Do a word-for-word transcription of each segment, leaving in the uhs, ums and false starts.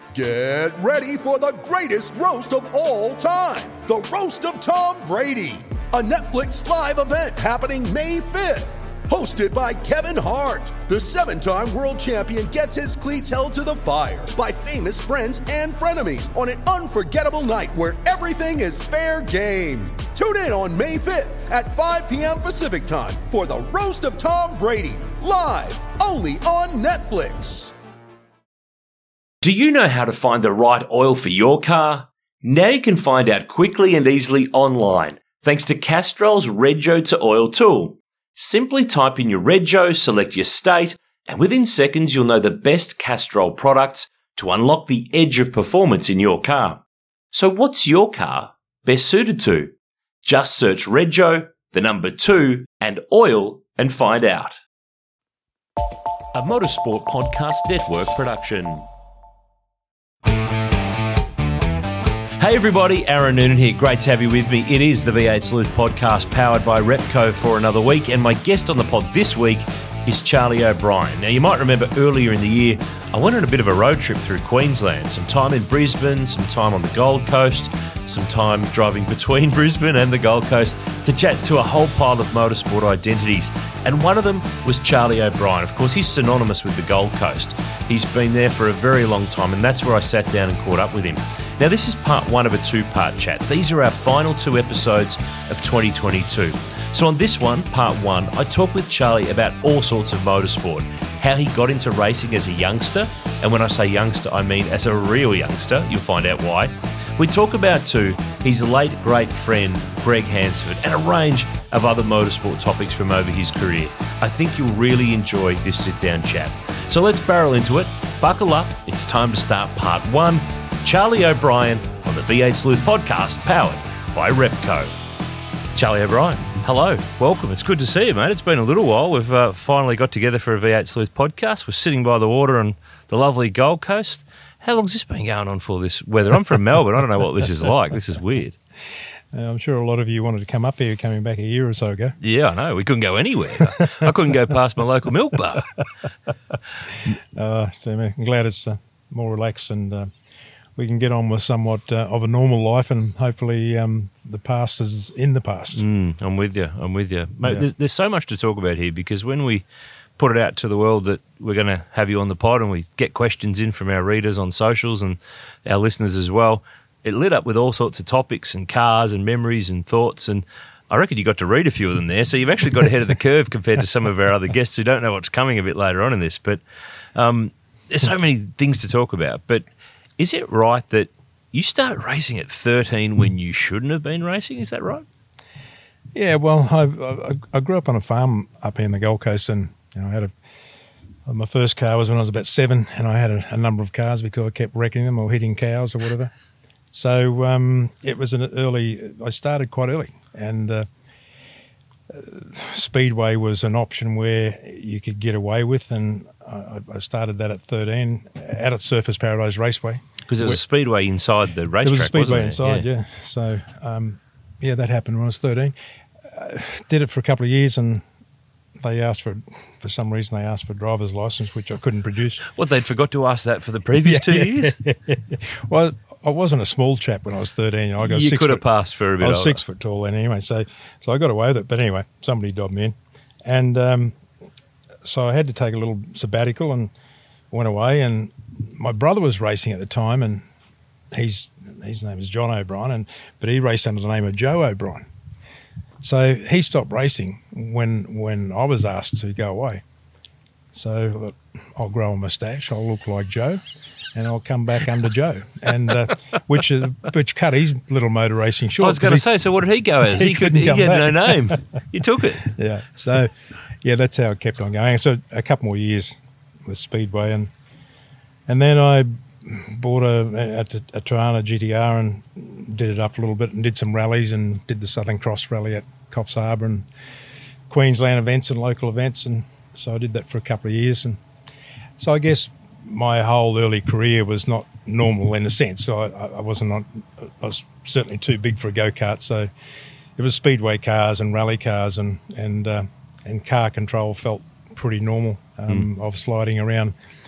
Get ready for the greatest roast of all time, the Roast of Tom Brady, a Netflix live event happening May fifth. Hosted by Kevin Hart, the seven-time world champion gets his cleats held to the fire by famous friends and frenemies on an unforgettable night where everything is fair game. Tune in on May fifth at five p.m. Pacific time for the Roast of Tom Brady, live only on Netflix. Do you know how to find the right oil for your car? Now you can find out quickly and easily online, thanks to Castrol's Rego to Oil tool. Simply type in your Rego, select your state, and within seconds you'll know the best Castrol products to unlock the edge of performance in your car. So what's your car best suited to? Just search Rego, the number two, and oil and find out. A Motorsport Podcast Network production. Hey everybody, Aaron Noonan here. Great to have you with me. It is the V eight Sleuth podcast powered by Repco for another week, and my guest on the pod this week is Charlie O'Brien. Now you might remember earlier in the year I went on a bit of a road trip through Queensland, some time in Brisbane, some time on the Gold Coast, some time driving between Brisbane and the Gold Coast to chat to a whole pile of motorsport identities, and one of them was Charlie O'Brien. Of course, he's synonymous with the Gold Coast. He's been there for a very long time, and that's where I sat down and caught up with him. Now, this is part one of a two-part chat. These are our final two episodes of twenty twenty-two. So on this one, part one, I talk with Charlie about all sorts of motorsport, how he got into racing as a youngster, and when I say youngster, I mean as a real youngster. You'll find out why. We talk about, too, his late great friend, Greg Hansford, and a range of other motorsport topics from over his career. I think you'll really enjoy this sit-down chat. So let's barrel into it. Buckle up. It's time to start part one. Charlie O'Brien on the V eight Sleuth podcast, powered by Repco. Charlie O'Brien, hello, welcome. It's good to see you, mate. It's been a little while. We've uh, finally got together for a V eight Sleuth podcast. We're sitting by the water on the lovely Gold Coast. How long's this been going on for, this weather? I'm from Melbourne. I don't know what this is like. This is weird. Uh, I'm sure a lot of you wanted to come up here coming back a year or so ago. Yeah, I know. We couldn't go anywhere. I couldn't go past my local milk bar. uh, so I'm glad it's uh, more relaxed and uh, we can get on with somewhat uh, of a normal life, and hopefully um, the past is in the past. Mm, I'm with you. I'm with you. Mate, Yeah. there's, there's so much to talk about here, because when we put it out to the world that we're going to have you on the pod and we get questions in from our readers on socials and our listeners as well, it lit up with all sorts of topics and cars and memories and thoughts, and I reckon you got to read a few of them there, so you've actually got ahead of the curve compared to some of our other guests who don't know what's coming a bit later on in this. But um, there's so many things to talk about. But is it right that you started racing at thirteen when you shouldn't have been racing? Is that right? Yeah, well, I, I, I grew up on a farm up here in the Gold Coast, and you know, I had a my first car was when I was about seven, and I had a, a number of cars because I kept wrecking them or hitting cows or whatever. So um, it was an early. I started quite early, and uh, Speedway was an option where you could get away with, and I, I started that at thirteen out at Surfers Paradise Raceway. Because there was a speedway inside the racetrack. There was a speedway wasn't there? inside, yeah. yeah. So um, yeah, that happened when I was thirteen. Uh, did it for a couple of years, and they asked for, for some reason, they asked for a driver's license, which I couldn't produce. What, they'd forgot to ask that for the previous two yeah, years? Yeah, yeah. Well, I wasn't a small chap when I was thirteen. I got you six could have foot, passed for a bit I was older. six foot tall then anyway, so so I got away with it. But anyway, somebody dobbed me in. And um, so I had to take a little sabbatical and went away. And my brother was racing at the time, and he's his name is John O'Brien, and but he raced under the name of Joe O'Brien. So he stopped racing when when I was asked to go away. So I thought, I'll grow a moustache, I'll look like Joe, and I'll come back under Joe, and uh, which uh, which cut his little motor racing short. I was going to say, so what did he go as? He He, couldn't couldn't. He come had no back. name. You took it. Yeah, so yeah, that's how it kept on going. So a couple more years with Speedway, and and then I bought a, a, a Toyota G T R and did it up a little bit and did some rallies and did the Southern Cross Rally at Coffs Harbour and Queensland events and local events, and so I did that for a couple of years. And so I guess my whole early career was not normal in a sense. So I, I wasn't on, I was certainly too big for a go-kart, so it was speedway cars and rally cars, and and uh, and car control felt pretty normal. Um, mm. Of sliding around,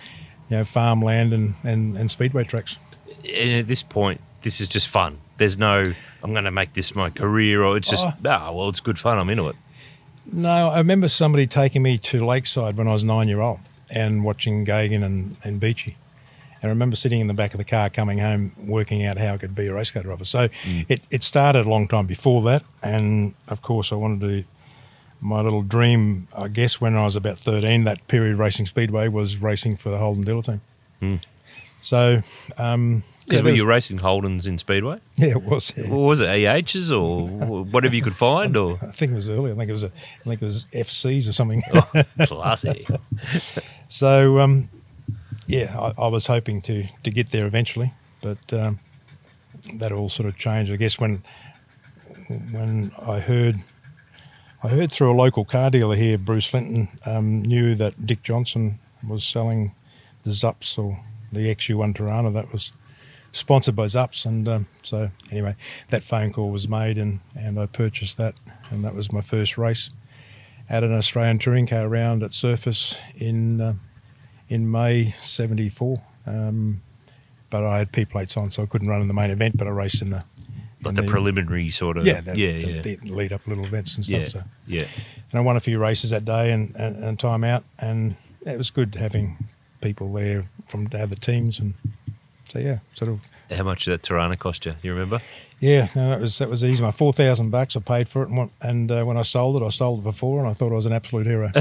you know, farmland and, and, and speedway tracks. And at this point, this is just fun. There's no, I'm going to make this my career, or it's just, oh, oh well, it's good fun. I'm into it. No, I remember somebody taking me to Lakeside when I was nine year old and watching Gagan and, and Beachy. And I remember sitting in the back of the car coming home working out how I could be a race car driver. So mm. it, it started a long time before that. And, of course, I wanted to – my little dream, I guess, when I was about thirteen, that period racing speedway was racing for the Holden dealer team. Mm. So um, – Because yeah, were you racing Holdens in speedway? Yeah, it was. Yeah. What was it, E H's or whatever you could find? Or I think it was early. I think it was a, I think it was F Cs or something. Oh, classy. So, um, yeah, I, I was hoping to, to get there eventually, but um, that all sort of changed. I guess when when I heard I heard through a local car dealer here, Bruce Linton um, knew that Dick Johnson was selling the Zups or the X U one Tirana that was sponsored by Zups, and um, so anyway, that phone call was made, and, and I purchased that, and that was my first race at an Australian touring car round at Surface in uh, in May seventy-four. Um, but I had P plates on, so I couldn't run in the main event, but I raced in the like the, the preliminary sort of yeah, the, yeah, the, yeah. the lead up little events and stuff. Yeah, so yeah, and I won a few races that day and, and, and time out, and it was good having people there from other teams and. So yeah, sort of. How much did that Tirana cost you? You remember? Yeah, no, that was that was easy. My four thousand bucks, I paid for it, and, and uh, when I sold it, I sold it for four, and I thought I was an absolute hero.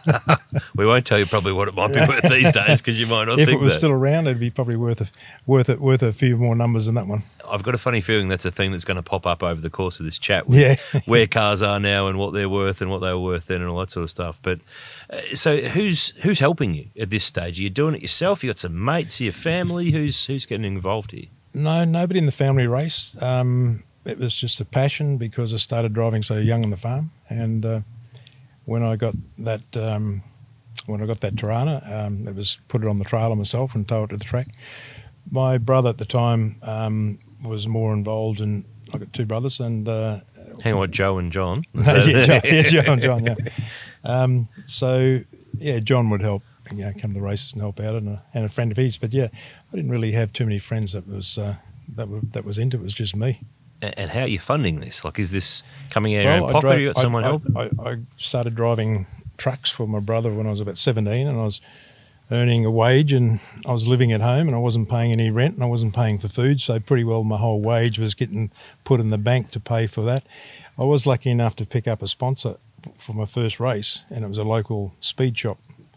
We won't tell you probably what it might be worth these days because you might not. If think it was that. still around, it'd be probably worth a, worth it worth a few more numbers than that one. I've got a funny feeling that's a thing that's going to pop up over the course of this chat. With yeah, where cars are now and what they're worth and what they were worth then and all that sort of stuff. But uh, so who's who's helping you at this stage? Are you doing it yourself? You got some mates, your family. Who's who's getting involved here? No, nobody in the family raced. Um, it was just a passion because I started driving so young on the farm, and uh, when I got that um, when I got that Tirana, um, it was put it on the trailer myself and towed it to the track. My brother at the time um, was more involved in. I got two brothers, and uh, hang on, what, Joe and John? yeah, Joe, yeah, Joe and John. Yeah. Um, so yeah, John would help. You know, come to the races and help out, and a, and a friend of his. But yeah, I didn't really have too many friends that was uh, that were that was into it. It was just me. And how are you funding this? Like, is this coming out of well, your own pocket? Drove, Or you got someone I, helping? I, I started driving trucks for my brother when I was about seventeen, and I was earning a wage, and I was living at home, and I wasn't paying any rent, and I wasn't paying for food. So pretty well, my whole wage was getting put in the bank to pay for that. I was lucky enough to pick up a sponsor for my first race, and it was a local speed shop.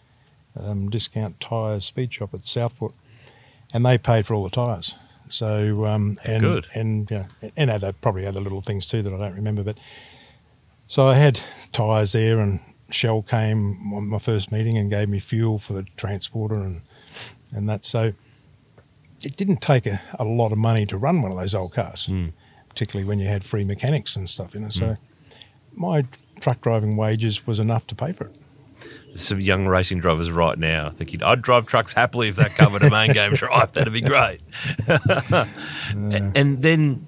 Um, discount tyres speed shop at Southport, and they paid for all the tyres. So um, and Good. and you know, and other probably other little things too that I don't remember. But so I had tyres there, and Shell came on my first meeting and gave me fuel for the transporter and and that. So it didn't take a, a lot of money to run one of those old cars, mm. particularly when you had free mechanics and stuff. You know, so mm. my truck driving wages was enough to pay for it. Some young racing drivers right now thinking, I'd drive trucks happily if that covered a main game drive. That'd be great. yeah. And then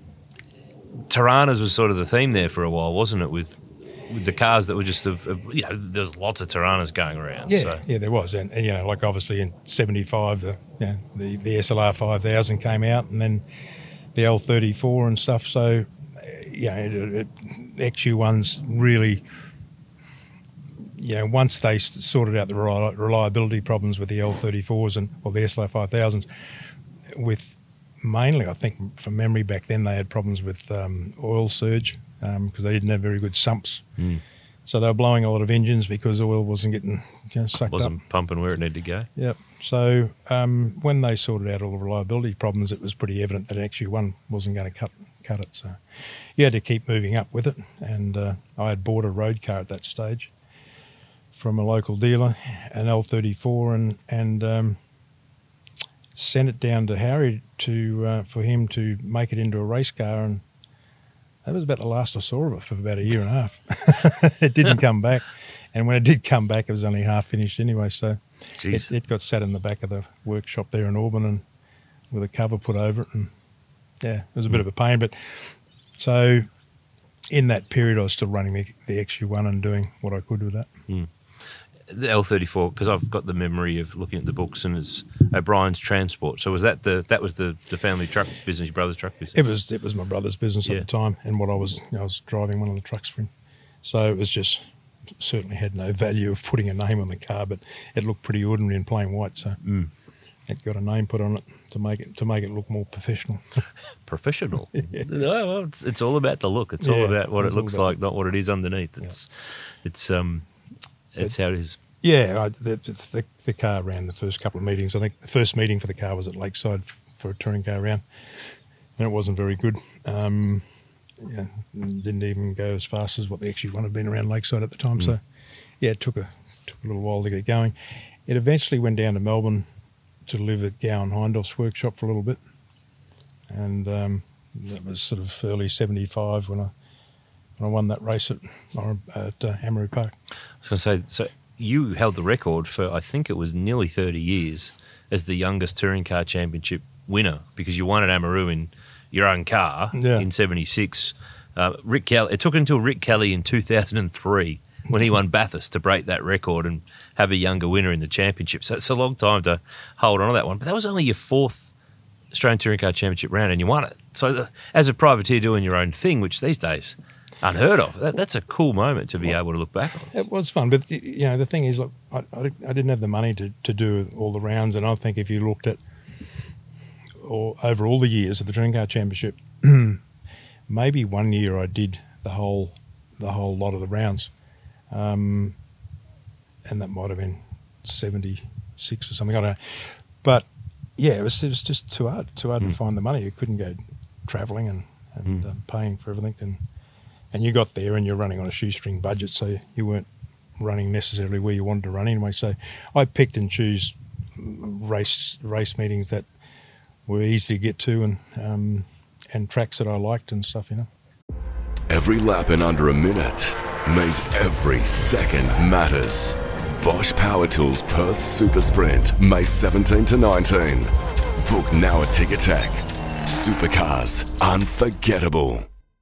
Tiranas was sort of the theme there for a while, wasn't it? With with the cars that were just, of, of you know, there's lots of Tiranas going around. Yeah, so. yeah, there was. And, and, you know, like obviously in seventy-five, the you know, the, the S L R five thousand came out, and then the L thirty-four and stuff. So, you know, it, it, X U ones really... You know, once they sorted out the reliability problems with the L thirty-fours and or the S L R five thousands, with mainly, I think, from memory back then, they had problems with um, oil surge because um, they didn't have very good sumps. Mm. So they were blowing a lot of engines because oil wasn't getting you know, sucked wasn't up. pumping where it needed to go. Yep. So um, when they sorted out all the reliability problems, it was pretty evident that X U one wasn't going to cut cut it. So you had to keep moving up with it. And uh, I had bought a road car at that stage from a local dealer, an L thirty-four, and and um, sent it down to Harry to uh, for him to make it into a race car, and that was about the last I saw of it for about a year and a half. It didn't come back, and when it did come back, it was only half finished anyway. So it, it got sat in the back of the workshop there in Auburn, and with a cover put over it, and yeah, it was a bit of a pain. But so in that period, I was still running the, the X U one and doing what I could with that. Mm. the L thirty-four, because I've got the memory of looking at the books, and it's O'Brien's Transport. So was that the that was the, the family truck business, your brother's truck business? It was it was my brother's business Yeah. at the time, and what I was you know, I was driving one of the trucks for him. So it was just certainly had no value of putting a name on the car, but it looked pretty ordinary in plain white. So Mm. it got a name put on it to make it to make it look more professional. Professional. No, well, it's, it's all about the look. It's all Yeah, about what it it's all looks about like, not what it is underneath. It's it's um it's how it is. Yeah, I, the, the, the car ran the first couple of meetings. I think the first meeting for the car was at Lakeside f- for a touring car round, and it wasn't very good. Um, yeah, didn't even go as fast as what the actually one had been around Lakeside at the time. Mm. So, yeah, it took a took a little while to get going. It eventually went down to Melbourne to live at Gowan Hindhoff's workshop for a little bit, and um, that was sort of early seventy-five when I when I won that race at at uh, Amaru Park. I was going to say, so you held the record for, I think it was nearly thirty years as the youngest touring car championship winner, because you won at Amaru in your own car Yeah. in seventy-six. Uh, Rick Kelly, it took until Rick Kelly in two thousand three when he won Bathurst to break that record and have a younger winner in the championship. So it's a long time to hold on to that one. But that was only your fourth Australian Touring Car Championship round, and you won it. So the, as a privateer doing your own thing, which these days unheard of, that, that's a cool moment to be able to look back on. It was fun, but the, you know the thing is, look, I, I, I didn't have the money to, to do all the rounds, and I think if you looked at or over all the years of the Touring Car Championship, maybe one year I did the whole the whole lot of the rounds, um, and that might have been seventy-six or something. I don't know, but yeah, it was it was just too hard, too hard Mm. to find the money. You couldn't go travelling and and Mm. um, paying for everything, and and you got there and you're running on a shoestring budget, so you weren't running necessarily where you wanted to run anyway. So I picked and choose race race meetings that were easy to get to, and um, and tracks that I liked and stuff, you know. Every lap in under a minute means every second matters. Bosch Power Tools Perth Super Sprint, May seventeenth to nineteenth. Book now at Ticketek. Supercars, unforgettable.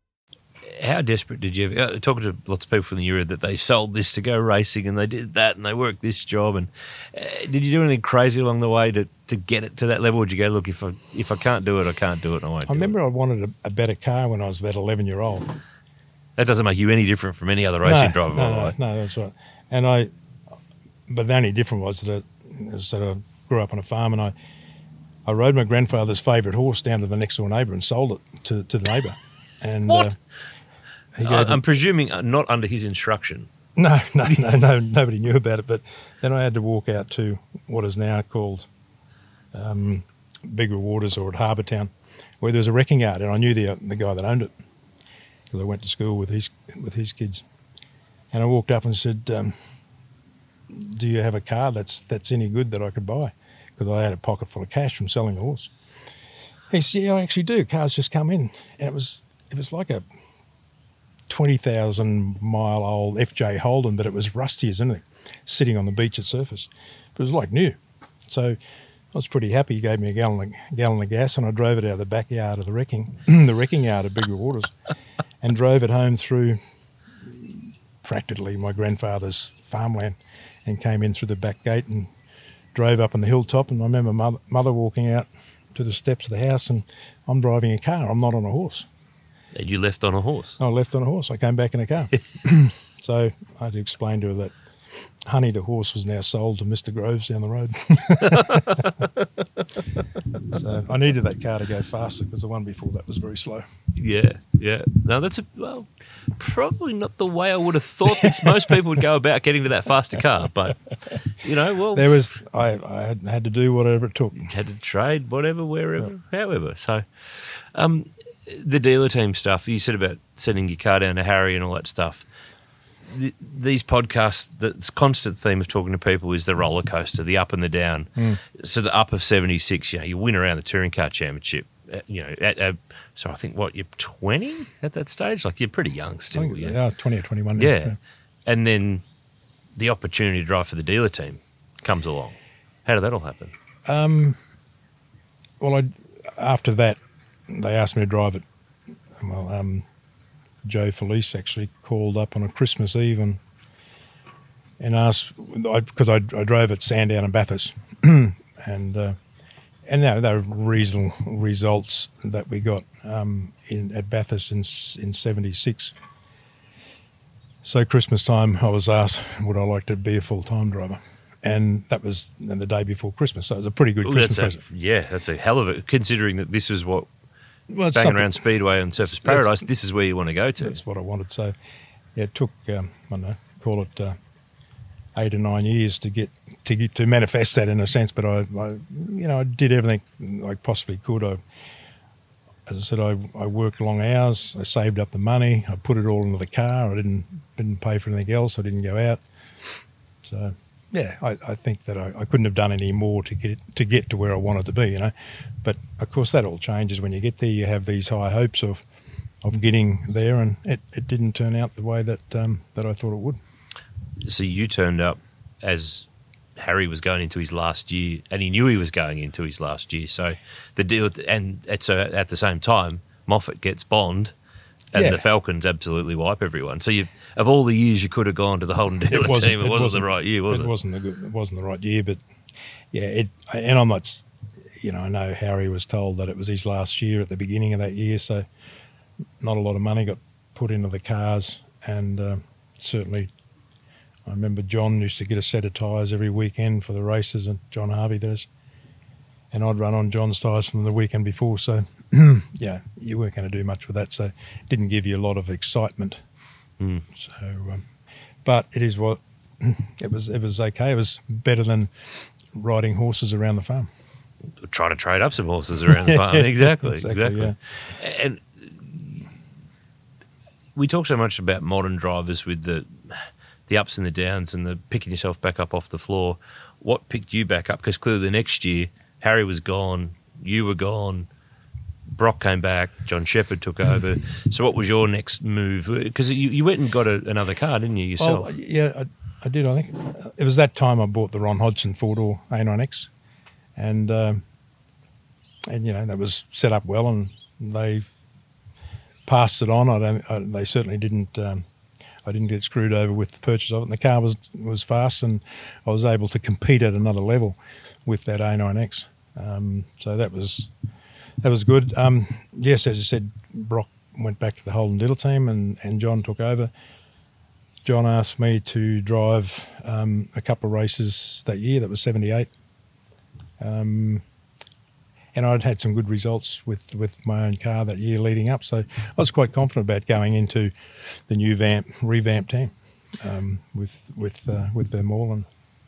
How desperate did you ever, uh, talking to lots of people from the era that they sold this to go racing and they did that and they worked this job, and uh, did you do anything crazy along the way to, to get it to that level? Or did you go, look, if I if I can't do it, I can't do it and I won't I do remember it? I wanted a, a better car when I was about eleven year old. That doesn't make you any different from any other racing driver, by no, the no, way. no, that's right. And I, but the only difference was that I, is that I grew up on a farm, and I, I rode my grandfather's favourite horse down to the next door neighbour and sold it to, to the neighbour. And What? Uh, he I, gave I'm it, presuming uh, not under his instruction. no, no, no, no, nobody knew about it. But then I had to walk out to what is now called um, Bigger Waters, or at Harbour Town, where there was a wrecking yard, and I knew the the guy that owned it because I went to school with his with his kids. And I walked up and said, um, "Do you have a car that's that's any good that I could buy?" Because I had a pocket full of cash from selling the horse. He said, "Yeah, I actually do. Cars just come in," and it was it was like a twenty thousand mile old F J Holden, but it was rusty as anything, sitting on the beach at surface. But it was like new. So I was pretty happy. He gave me a gallon of, gallon of gas, and I drove it out of the backyard of the wrecking, the wrecking yard of Bigger Waters, and drove it home through practically my grandfather's farmland, and came in through the back gate and drove up on the hilltop. And I remember mother, mother walking out to the steps of the house, and I'm driving a car. I'm not on a horse. And you left on a horse. I left on a horse. I came back in a car. So I had to explain to her that Honey the horse was now sold to Mister Groves down the road. So I needed that car to go faster because the one before that was very slow. Yeah, yeah. No, that's a, well, probably not the way I would have thought this. Most people would go about getting to that faster car, but, you know, well, There was I, I had, had to do whatever it took. had to trade, whatever, wherever, however. So, um, the dealer team stuff, you said about sending your car down to Harry and all that stuff. The, these podcasts, the constant theme of talking to people is the roller coaster, the up and the down. Mm. So the up of seventy-six, you know, you win around the Touring Car Championship. uh, You know, at, uh, so I think what you're twenty at that stage, like you're pretty young I still. think, Yeah, yeah, twenty or twenty-one. now, yeah. And then the opportunity to drive for the dealer team comes along. How did that all happen? Um, well, I, after that, they asked me to drive it. Well, um, Joe Felice actually called up on a Christmas Eve and and asked because I, I, I drove at Sandown and Bathurst, and uh, and you know, they were reasonable results that we got um, in at Bathurst in in seventy-six. So Christmas time, I was asked, would I like to be a full-time driver? And that was the day before Christmas, so it was a pretty good Ooh, Christmas that's present. A, yeah, that's a hell of it, considering that this is what, well, banging around Speedway and Surfers Paradise, this is where you want to go to. That's what I wanted. So yeah, it took, um, I don't know, call it uh, eight or nine years to get to get to manifest that in a sense, but I, I you know, I did everything I possibly could. I As I said, I, I worked long hours. I saved up the money. I put it all into the car. I didn't didn't pay for anything else. I didn't go out. So, yeah, I, I think that I, I couldn't have done any more to get to get to where I wanted to be, you know. But of course, that all changes when you get there. You have these high hopes of of getting there, and it, it didn't turn out the way that um, that I thought it would. So you turned up as Harry was going into his last year, and he knew he was going into his last year. So the deal, and at, so at the same time, Moffat gets Bond, and yeah. the Falcons absolutely wipe everyone. So you, of all the years you could have gone to the Holden Dealer it team, it, it wasn't, wasn't the right year, was it? It wasn't the good. It wasn't the right year, but yeah, it. And I'm not, you know, I know Harry was told that it was his last year at the beginning of that year, so not a lot of money got put into the cars, and uh, certainly. I remember John used to get a set of tyres every weekend for the races, and John Harvey does. And I'd run on John's tyres from the weekend before, so yeah, you weren't going to do much with that, so it didn't give you a lot of excitement. Mm. So, um, but it is what it was. It was okay. It was better than riding horses around the farm. Try to trade up some horses around the farm. Exactly, exactly. exactly. Yeah. And we talk so much about modern drivers with the the ups and the downs and the picking yourself back up off the floor. What picked you back up? Because clearly the next year, Harry was gone, you were gone, Brock came back, John Shepherd took over. So what was your next move? Because you, you went and got a, another car, didn't you, yourself? Well, yeah, I, I did, I think. It was that time I bought the Ron Hodgson four-door A nine X. And, um, and you know, that was set up well, and they passed it on. I don't. I, they certainly didn't... Um, I didn't get screwed over with the purchase of it, and the car was was fast, and I was able to compete at another level with that A nine X. Um, so that was that was good. Um, yes, as you said, Brock went back to the Holden Diddle team, and, and John took over. John asked me to drive um, a couple of races that year. That was seventy-eight. Um, And I'd had some good results with, with my own car that year leading up, so I was quite confident about going into the new vamp, revamped team um, with with uh, with them all. And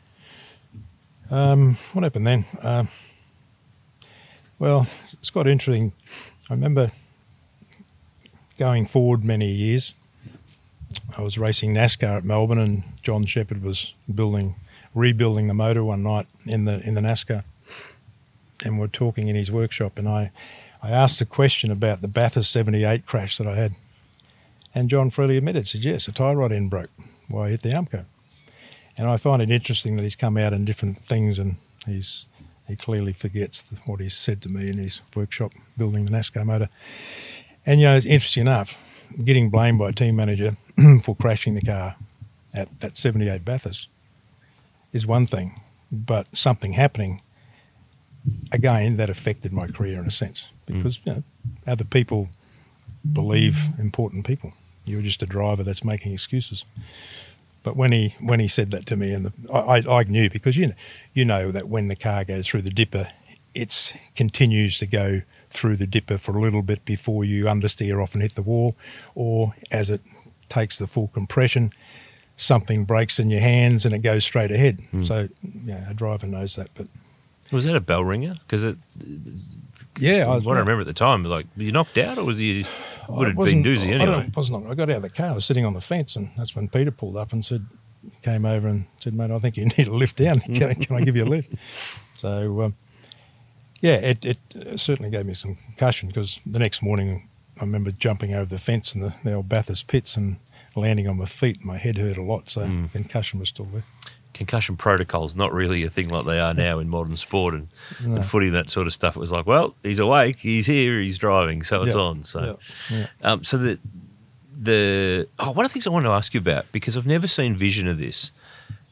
um, what happened then? Uh, well, it's quite interesting. I remember going forward many years. I was racing NASCAR at Melbourne, and John Shepherd was building, rebuilding the motor one night in the in the NASCAR. And we're talking in his workshop, and I, I asked a question about the Bathurst seventy-eight crash that I had. And John freely admitted, said, yes, a tie rod end broke while I hit the Armco. And I find it interesting that he's come out in different things, and he's he clearly forgets what he's said to me in his workshop building the NASCAR motor. And, you know, it's interesting enough, getting blamed by a team manager for crashing the car at that seventy-eight Bathurst is one thing, but something happening, again, that affected my career in a sense, because mm. you know, other people believe important people. You're just a driver that's making excuses. But when he when he said that to me, and the, I, I knew, because you know, you know that when the car goes through the dipper, it continues to go through the dipper for a little bit before you understeer off and hit the wall, or as it takes the full compression, something breaks in your hands and it goes straight ahead. Mm. So yeah, a driver knows that, but. Was that a bell ringer? Because it, yeah, I, what I remember at the time, like, were you knocked out, or was you would it have been doozy anyway? I, don't, wasn't, I got out of the car. I was sitting on the fence, and that's when Peter pulled up and said, came over and said, "Mate, I think you need a lift down. Can, can I give you a lift?" So um, yeah, it, it certainly gave me some concussion, because the next morning I remember jumping over the fence in the, the old Bathurst pits and landing on my feet. My head hurt a lot, so mm. concussion was still there. Concussion protocols, not really a thing like they are now in modern sport and, no. and footy, that sort of stuff. It was like, well, he's awake, he's here, he's driving, so it's yeah. on. So, yeah. Yeah. Um, so the the oh, one of the things I want to ask you about, because I've never seen vision of this.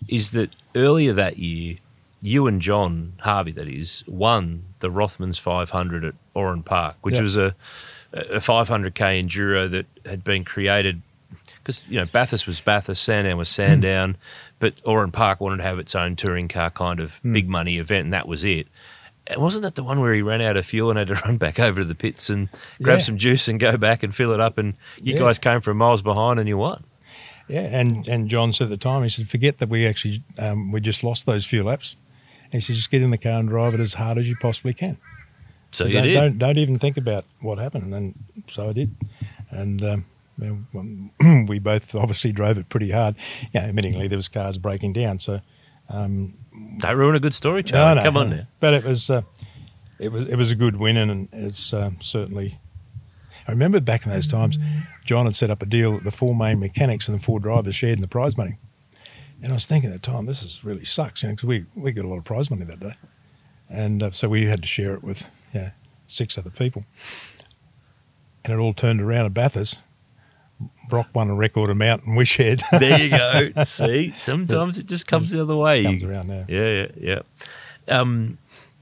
is that earlier that year, you and John Harvey, that is, won the Rothmans five hundred at Oran Park, which yep. was a, a five hundred k enduro that had been created because, you know, Bathurst was Bathurst, Sandown was Sandown, mm. but Oran Park wanted to have its own touring car kind of mm. big money event, and that was it. And wasn't that the one where he ran out of fuel and had to run back over to the pits and grab yeah. some juice and go back and fill it up, and you yeah. guys came from miles behind and you won? Yeah, and, and John said at the time, he said, forget that we actually um, we just lost those few laps. And he said, just get in the car and drive it as hard as you possibly can. So, so you don't, did. Don't, don't even think about what happened. And so I did. And um, you know, we both obviously drove it pretty hard. Yeah, you know, admittingly, there was cars breaking down. So um, don't ruin a good story, Charlie. No, no, Come on no. now. But it was uh, it was it was a good win, and it's uh, certainly. I remember back in those times, John had set up a deal that the four main mechanics and the four drivers shared in the prize money. And I was thinking at the time, this is really sucks, you know, because we, we got a lot of prize money that day. And uh, so we had to share it with you know, six other people. And it all turned around at Bathurst. Brock won a record amount and we shared. There you go. See, sometimes it just comes the other way. Comes you, around now. Yeah, yeah, yeah. Um,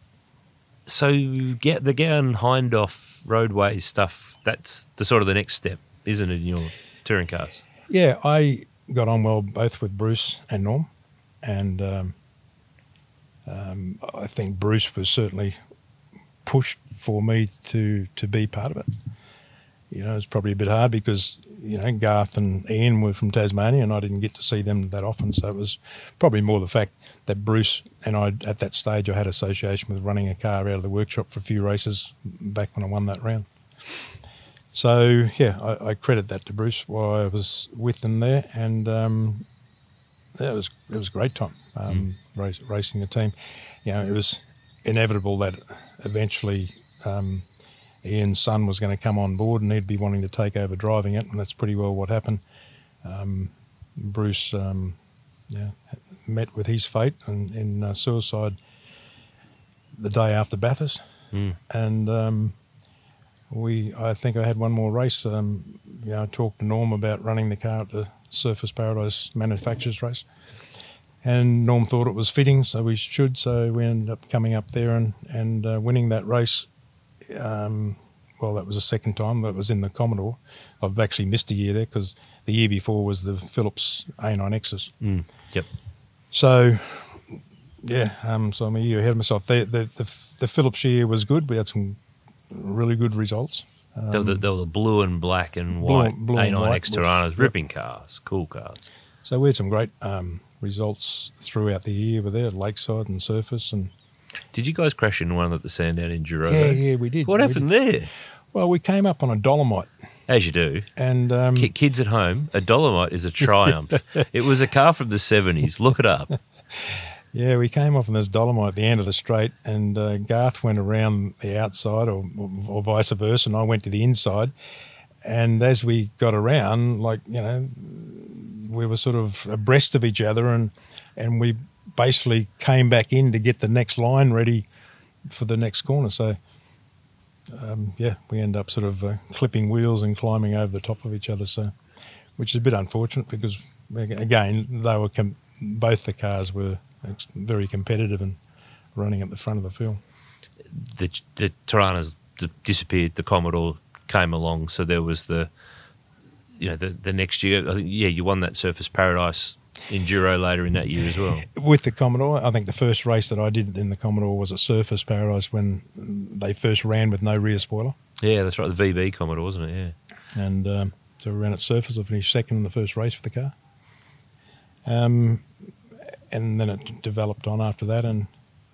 so get the Gowan Hindhaugh roadway stuff, that's the sort of the next step, isn't it, in your touring cars? Yeah, I got on well both with Bruce and Norm. And um, um, I think Bruce was certainly pushed for me to, to be part of it. You know, it's probably a bit hard because, you know, Garth and Ian were from Tasmania and I didn't get to see them that often. So it was probably more the fact that Bruce and I, at that stage, I had association with running a car out of the workshop for a few races back when I won that round. So, yeah, I, I credit that to Bruce while I was with them there. And um, yeah, it was it was a great time um, mm. race, racing the team. You know, it was inevitable that eventually um, Ian's son was going to come on board and he'd be wanting to take over driving it, and that's pretty well what happened. Um, Bruce um, yeah, met with his fate in, in uh, suicide the day after Bathurst. Mm. And um, we, I think I had one more race. Um, you know, I talked to Norm about running the car at the Surfers Paradise Manufacturers race. And Norm thought it was fitting, so we should. So we ended up coming up there and, and uh, winning that race. Um, well, that was the second time, but it was in the Commodore. I've actually missed a year there because the year before was the Phillips A nine X's. Mm, yep. So, yeah, um, so I'm a year ahead of myself. The, the, the, the Phillips year was good. We had some really good results. Um, they, were the, they were the blue and black and white blue, blue A nine X Toranas, yep. ripping cars, cool cars. So we had some great um, results throughout the year. We were there at Lakeside and Surface. And did you guys crash into one at the Sandown Enduro? Yeah, yeah, we did. What we happened did. there? Well, we came up on a Dolomite. As you do. And um, K- kids at home, a Dolomite is a triumph. It was a car from the seventies. Look it up. Yeah, we came off on this Dolomite at the end of the straight, and uh, Garth went around the outside or, or, or vice versa, and I went to the inside. And as we got around, like, you know, we were sort of abreast of each other, and and we basically came back in to get the next line ready for the next corner. So, um, yeah, we end up sort of uh, clipping wheels and climbing over the top of each other, so which is a bit unfortunate because, again, they were com- both the cars were very competitive and running at the front of the field. The, the Toranas disappeared, the Commodore came along, so there was the, you know, the, the next year, I think, yeah, you won that Surfers Paradise Enduro later in that year as well. With the Commodore, I think the first race that I did in the Commodore was at Surfers Paradise when they first ran with no rear spoiler. Yeah, that's right, the V B Commodore, wasn't it? Yeah. And um, so we ran at Surfers. I finished second in the first race for the car. Um, and then it developed on after that, and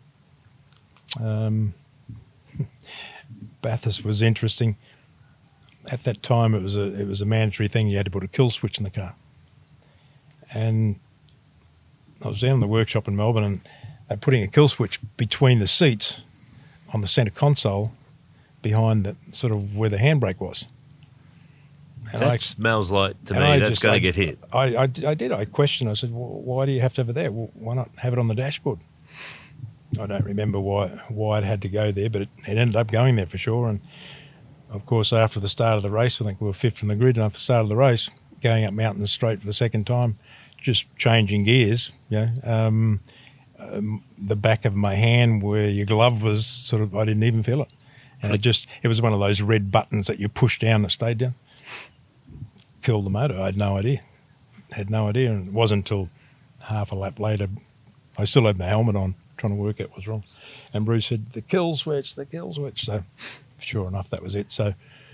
um, Bathurst was interesting. At that time, it was a it was a mandatory thing. You had to put a kill switch in the car. And I was down in the workshop in Melbourne, and they're putting a kill switch between the seats on the centre console behind the sort of where the handbrake was. And that I, smells like, to me, I that's just, going I, to get hit. I, I, I did. I questioned. I said, well, why do you have to have it there? Well, why not have it on the dashboard? I don't remember why why it had to go there, but it, it ended up going there for sure. And, of course, after the start of the race, I think we were fifth in the grid, and after the start of the race, going up Mountain Straight for the second time, just changing gears, you know, um, um, the back of my hand where your glove was sort of, I didn't even feel it. And it just, it was one of those red buttons that you push down that stayed down. Killed the motor. I had no idea. Had no idea. And it wasn't until half a lap later, I still had my helmet on, trying to work out what was wrong. And Bruce said, the kill switch, the kill switch. So sure enough, that was it. So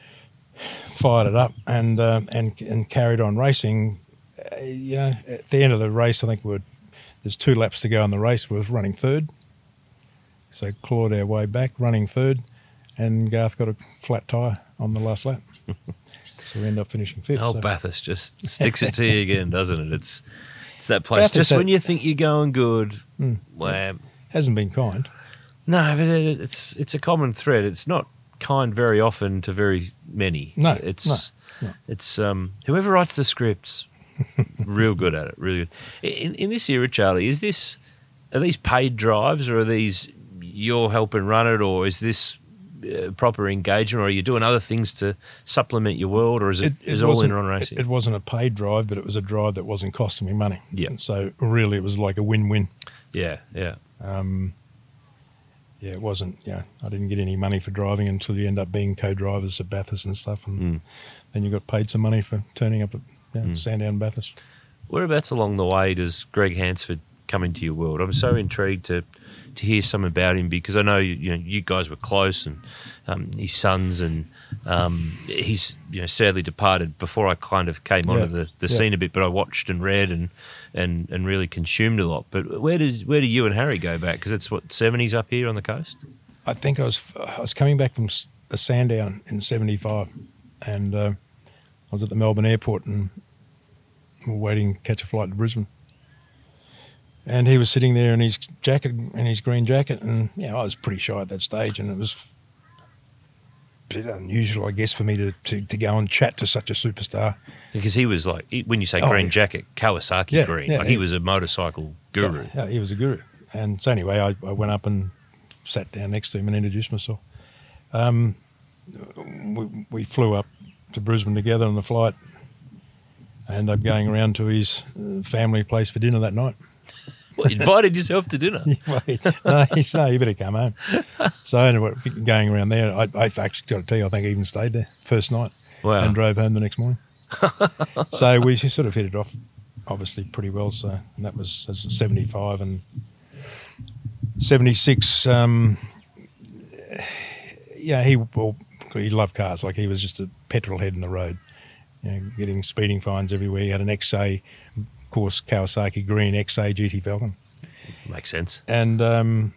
fired it up and uh, and and carried on racing. Uh, you know, at the end of the race, I think we were, there's two laps to go in the race. We were running third. So clawed our way back, running third. And Garth got a flat tyre on the last lap. So we end up finishing fifth. Oh, so. Bathurst just sticks it to you again, doesn't it? It's it's that place. Bathurst just had, when you think you're going good, mm, wham. Hasn't been kind. No, but it's it's a common thread. It's not kind very often to very many. No, it's no, no. it's um, whoever writes the scripts, real good at it. Really good. In in this era, Charlie, is this are these paid drives or are these you're helping run it, or is this uh, proper engagement, or are you doing other things to supplement your world, or is it, it, it is all in on racing? It, it wasn't a paid drive, but it was a drive that wasn't costing me money. Yeah. And so really, it was like a win-win. Yeah, yeah. Um, yeah, it wasn't. Yeah, I didn't get any money for driving until you end up being co-drivers at Bathurst and stuff, and Mm. then you got paid some money for turning up at you know, Mm. Sandown Bathurst. Whereabouts along the way does Greg Hansford come into your world? I'm so intrigued to to hear some about him, because I know you, you know you guys were close, and um, his sons, and um, he's you know sadly departed before I kind of came Yeah. onto the, the Yeah. scene a bit. But I watched and read and and, and really consumed a lot. But where did where do you and Harry go back? Because it's what seventies up here on the coast. I think I was I was coming back from S- a Sandown in seventy-five, and uh, I was at the Melbourne airport and we were waiting to catch a flight to Brisbane. And he was sitting there in his jacket, in his green jacket, and you know, I was pretty shy at that stage, and it was a bit unusual, I guess, for me to, to, to go and chat to such a superstar. Because he was like, when you say Oh, green yeah. jacket, Kawasaki Yeah, green. yeah, like he he- was a motorcycle guru. Yeah, yeah, he was a guru. And so anyway, I, I went up and sat down next to him and introduced myself. Um, we, we flew up to Brisbane together on the flight. I ended up going around to his uh, family place for dinner that night. Well, you invited yourself to dinner. Well, he- no, he said, no, you better come home. So I ended up going around there. I, I actually got to tell you, I think I even stayed there first night Wow. and drove home the next morning. So we sort of hit it off, obviously, pretty well. So and that was, that was seventy-five and seventy-six. Um, yeah, he well, he loved cars. Like he was just a petrol head in the road, you know, getting speeding fines everywhere. He had an X A, of course, Kawasaki green X A G T Falcon. Makes sense. And um,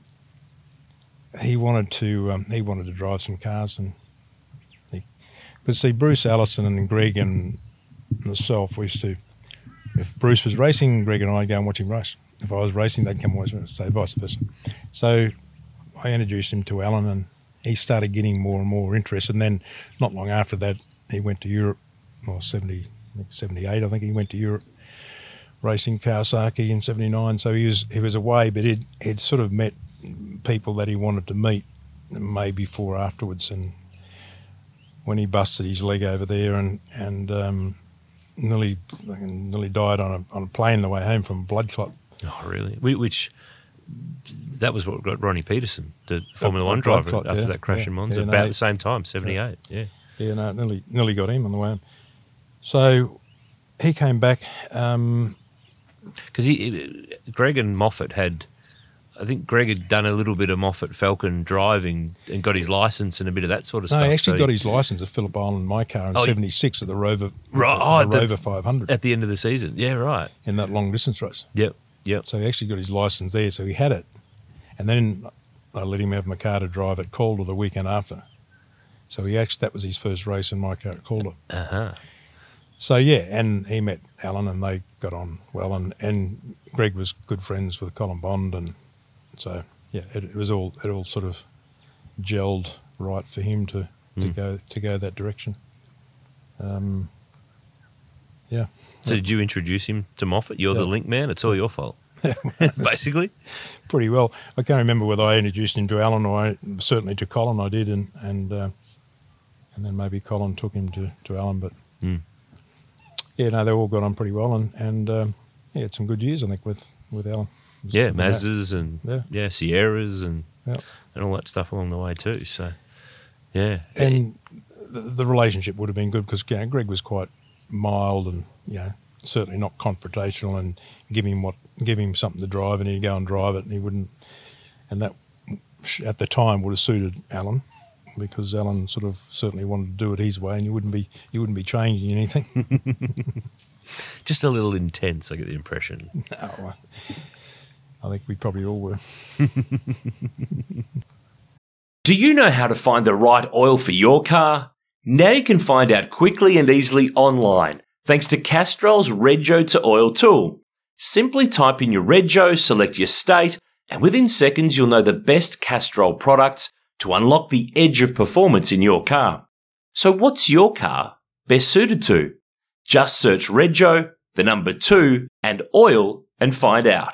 he wanted to um, he wanted to drive some cars, and he could see Bruce Allison and Greg and myself. We used to, if Bruce was racing, Greg and I would go and watch him race. If I was racing, they'd come watch me, so vice versa. So I introduced him to Alan, and he started getting more and more interested. And then not long after that, he went to Europe. Well, seventy, seventy-eight, I think he went to Europe, racing Kawasaki in seventy-nine. So he was he was away, but he'd, he'd sort of met people that he wanted to meet maybe before or afterwards. And when he busted his leg over there and and um, nearly nearly died on a on a plane on the way home from a blood clot. Oh, really? We, which that was what got Ronnie Peterson, the Formula a One blood driver, clot, after yeah, that crash yeah, in Monza, yeah, no, about he- the same time, seventy-eight. Yeah. Yeah, no, nearly nearly got him on the way home. So he came back. Um, Because he, Greg and Moffat had, I think Greg had done a little bit of Moffat Falcon driving and got his license and a bit of that sort of no, stuff. he actually So got his license at Phillip Island, my car, in Oh, he- seventy-six at the Rover, Right, the, oh, the the- Rover five hundred at the end of the season. Yeah, right. in that long distance race. Yep, yep. So he actually got his license there, so he had it. And then I let him have my car to drive at Calder the weekend after. So he actually that was his first race in my car at Calder. Uh-huh. So yeah, and he met Alan and they got on well, and, and Greg was good friends with Colin Bond, and so yeah, it, it was all it all sort of gelled right for him to, to Mm. go to go that direction. Um, yeah. So did you introduce him to Moffat? You're the Yeah. link man. It's all your fault, basically. Pretty well. I can't remember whether I introduced him to Alan or I, certainly to Colin. I did, and and uh, and then maybe Colin took him to, to Alan. But Mm. yeah, no, they all got on pretty well, and and um, yeah, had some good years, I think, with with Alan. Yeah, Mazdas and yeah. yeah, Sierras and yeah. and all that stuff along the way too. So, yeah, and the, the relationship would have been good because you know, Greg was quite mild and you know certainly not confrontational, and give him what give him something to drive, and he'd go and drive it, and he wouldn't. And that at the time would have suited Alan, because Alan sort of certainly wanted to do it his way, and you wouldn't be you wouldn't be changing anything. Just a little intense, I get the impression. No, I think we probably all were. Do you know how to find the right oil for your car? Now you can find out quickly and easily online, thanks to Castrol's Rego to Oil tool. Simply type in your Rego, select your state, and within seconds you'll know the best Castrol products to unlock the edge of performance in your car. So what's your car best suited to? Just search Rego, the number two, and oil and find out.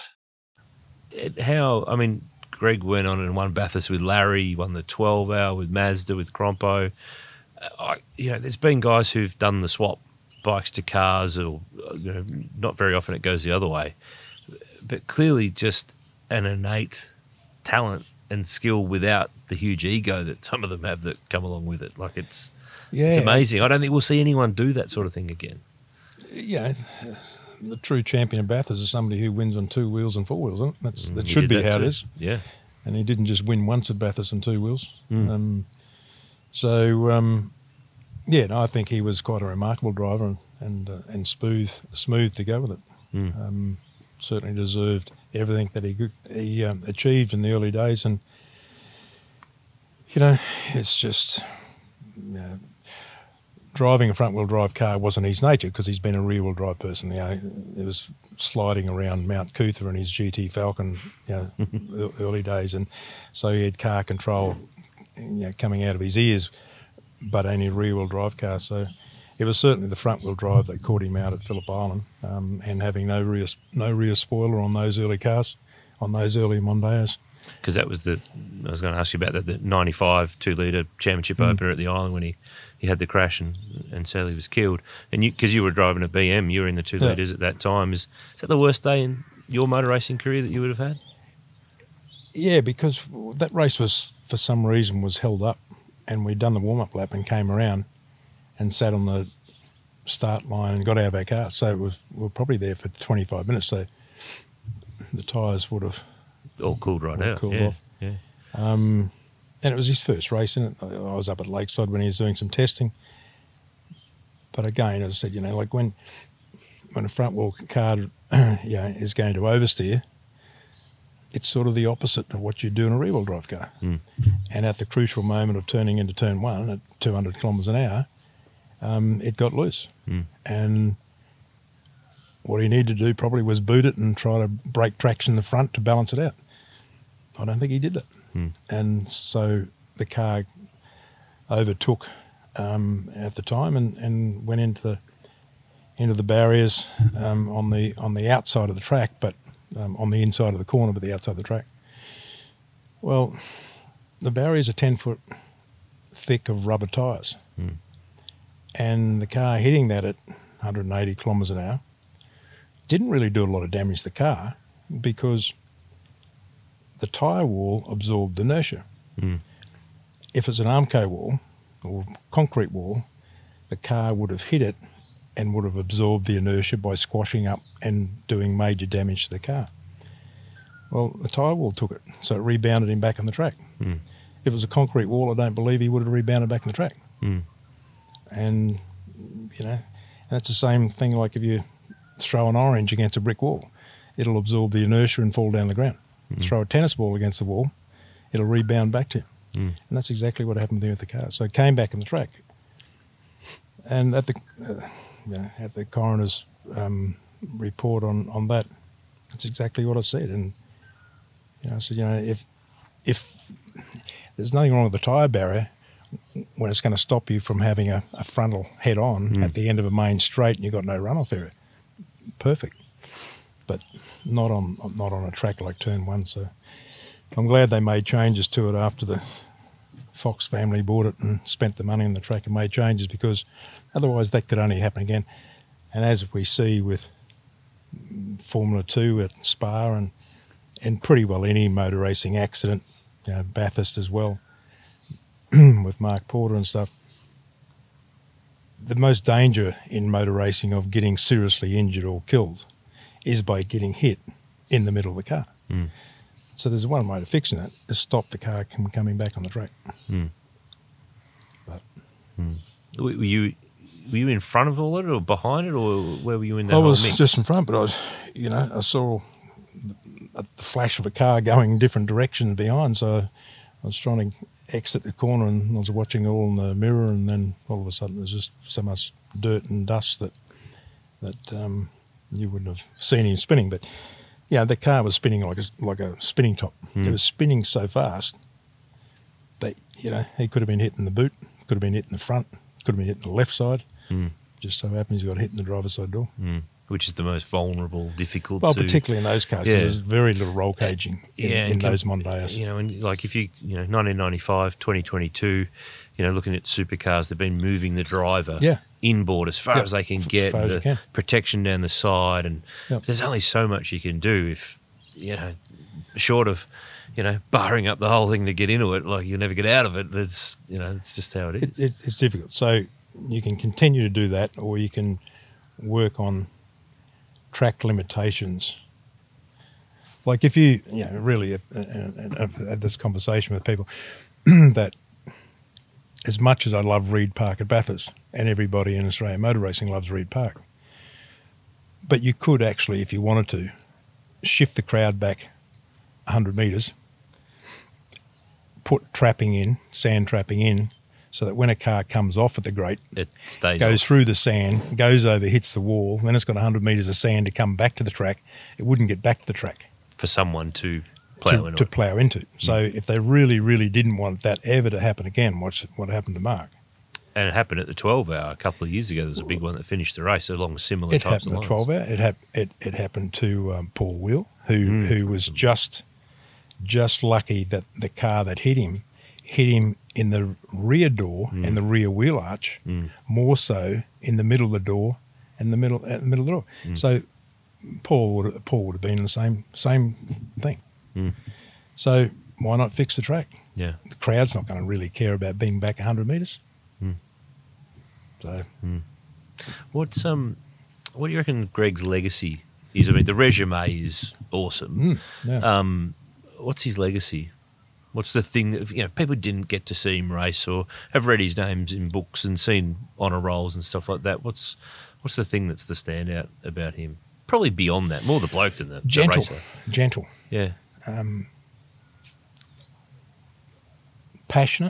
How, I mean, Greg went on and won Bathurst with Larry, won the twelve hour with Mazda, with Crompo. Uh, I, you know, there's been guys who've done the swap bikes to cars, or you know, not very often it goes the other way. But clearly just an innate talent and skill without the huge ego that some of them have that come along with it. Like it's, yeah. it's amazing. I don't think we'll see anyone do that sort of thing again. Yeah, the true champion of Bathurst is somebody who wins on two wheels and four wheels, isn't it? That's, that mm, should be that how too. it is. Yeah. And he didn't just win once at Bathurst on two wheels. Mm. Um, so, um, yeah, no, I think he was quite a remarkable driver and and, uh, and smooth, smooth to go with it. Mm. Um, certainly deserved everything that he he um, achieved in the early days. And, you know, it's just, you know, driving a front-wheel drive car wasn't his nature because he's been a rear-wheel drive person. You know, it was sliding around Mount Cootha in his G T Falcon, you know, early days, and so he had car control, you know, coming out of his ears, but only a rear-wheel drive car. So it was certainly the front-wheel drive that caught him out at Phillip Island, um, and having no rear no rear spoiler on those early cars, on those early Mondeos. Because that was the, I was going to ask you about that, the ninety-five two-litre championship mm. opener at the Island when he, he had the crash and, and sadly was killed. And you, because you were driving a B M, you were in the two yeah. litres at that time. Is, is that the worst day in your motor racing career that you would have had? Yeah, because that race was, for some reason, was held up, and we'd done the warm-up lap and came around and sat on the start line and got out of our car. So it was, we were probably there for twenty-five minutes, so the tyres would have all cooled right all out. Cooled yeah, off. yeah. Um, and it was his first race in it. I was up at Lakeside when he was doing some testing. But again, as I said, you know, like when when a front wheel car you know, is going to oversteer, it's sort of the opposite of what you do in a rear wheel drive car. Mm. And at the crucial moment of turning into turn one at two hundred kilometres an hour, um, it got loose. Mm. And what he needed to do probably was boot it and try to break traction in the front to balance it out. I don't think he did that. Mm. And so the car overtook um, at the time and, and went into the into the barriers um, on the on the outside of the track, but um, on the inside of the corner, but the outside of the track. Well, the barriers are ten foot thick of rubber tyres, mm. and the car hitting that at one hundred eighty kilometres an hour didn't really do a lot of damage to the car because the tyre wall absorbed inertia. Mm. If it's an Armco wall or concrete wall, the car would have hit it and would have absorbed the inertia by squashing up and doing major damage to the car. Well, the tyre wall took it, so it rebounded him back on the track. Mm. If it was a concrete wall, I don't believe he would have rebounded back on the track. Mm. And, you know, and that's the same thing like if you throw an orange against a brick wall. It'll absorb the inertia and fall down the ground. Mm. Throw a tennis ball against the wall, it'll rebound back to you. Mm. And that's exactly what happened there with the car. So it came back on the track. And at the uh, you know, at the coroner's um, report on, on that, that's exactly what I said. And you know, I said, you know, if if there's nothing wrong with the tyre barrier when it's going to stop you from having a, a frontal head-on mm. at the end of a main straight and you've got no runoff area, perfect. But not on not on a track like Turn One. So I'm glad they made changes to it after the Fox family bought it and spent the money on the track and made changes, because otherwise that could only happen again. And as we see with Formula Two at Spa and and pretty well any motor racing accident, you know, Bathurst as well, with Mark Porter and stuff, the most danger in motor racing of getting seriously injured or killed is by getting hit in the middle of the car. Mm. So there's one way to fixing that, is stop the car from coming back on the track. Mm. But mm. Were you were you in front of all of it or behind it, or where were you in that I whole was mix? just in front, but I was, you know, I saw the flash of a car going different directions behind, so I was trying to exit the corner and I was watching it all in the mirror, and then all of a sudden there's just so much dirt and dust that that um, you wouldn't have seen him spinning. But yeah, the car was spinning like a, like a spinning top. Mm. It was spinning so fast that, you know, he could have been hit in the boot, could have been hit in the front, could have been hit in the left side. Mm. Just so happens he got hit in the driver's side door. Mm. Which is the most vulnerable, difficult Well, to... particularly in those cars, because Yeah. there's very little roll caging in, Yeah, in and com- those Mondeos. You know, and like if you, you know, nineteen ninety-five, twenty twenty-two, you know, looking at supercars, they've been moving the driver Yeah. inboard as far Yep. as they can F- get, far as the you can. protection down the side, and Yep. there's only so much you can do if, you know, short of, you know, barring up the whole thing to get into it, like you'll never get out of it. That's, you know, it's just how it is. It, it, it's difficult. So you can continue to do that, or you can work on track limitations. Like if you, you know, really uh, uh, uh, had this conversation with people that as much as I love Reed Park at Bathurst, and everybody in Australian motor racing loves Reed Park, but you could actually, if you wanted to, shift the crowd back one hundred metres, put trapping in, sand trapping in, so that when a car comes off at the grate, It stays goes off. through the sand, goes over, hits the wall, then it's got one hundred metres of sand to come back to the track, it wouldn't get back to the track for someone to plough to, into to it. plough into. So if they really, really didn't want that ever to happen again, watch what happened to Mark. And it happened at the twelve hour a couple of years ago. There was a big one that finished the race along similar It types happened of at lines. twelve hour. It, hap- it, it happened to um, Paul Wheel, who Mm. who was just just lucky that the car that hit him hit him in the rear door Mm. and the rear wheel arch, Mm. more so in the middle of the door and the middle at the middle of the door. Mm. So Paul would Paul would have been in the same same thing. Mm. So why not fix the track? Yeah. The crowd's not going to really care about being back one hundred metres. Mm. So What's um, what do you reckon Greg's legacy is? I mean, the resume is awesome. mm, yeah. Um, what's his legacy? What's the thing that, you know, people didn't get to see him race or have read his names in books and seen honour rolls and stuff like that? What's what's the thing that's the standout about him? Probably beyond that, more the bloke than the, the gentle, racer. gentle. Yeah. Um, passionate,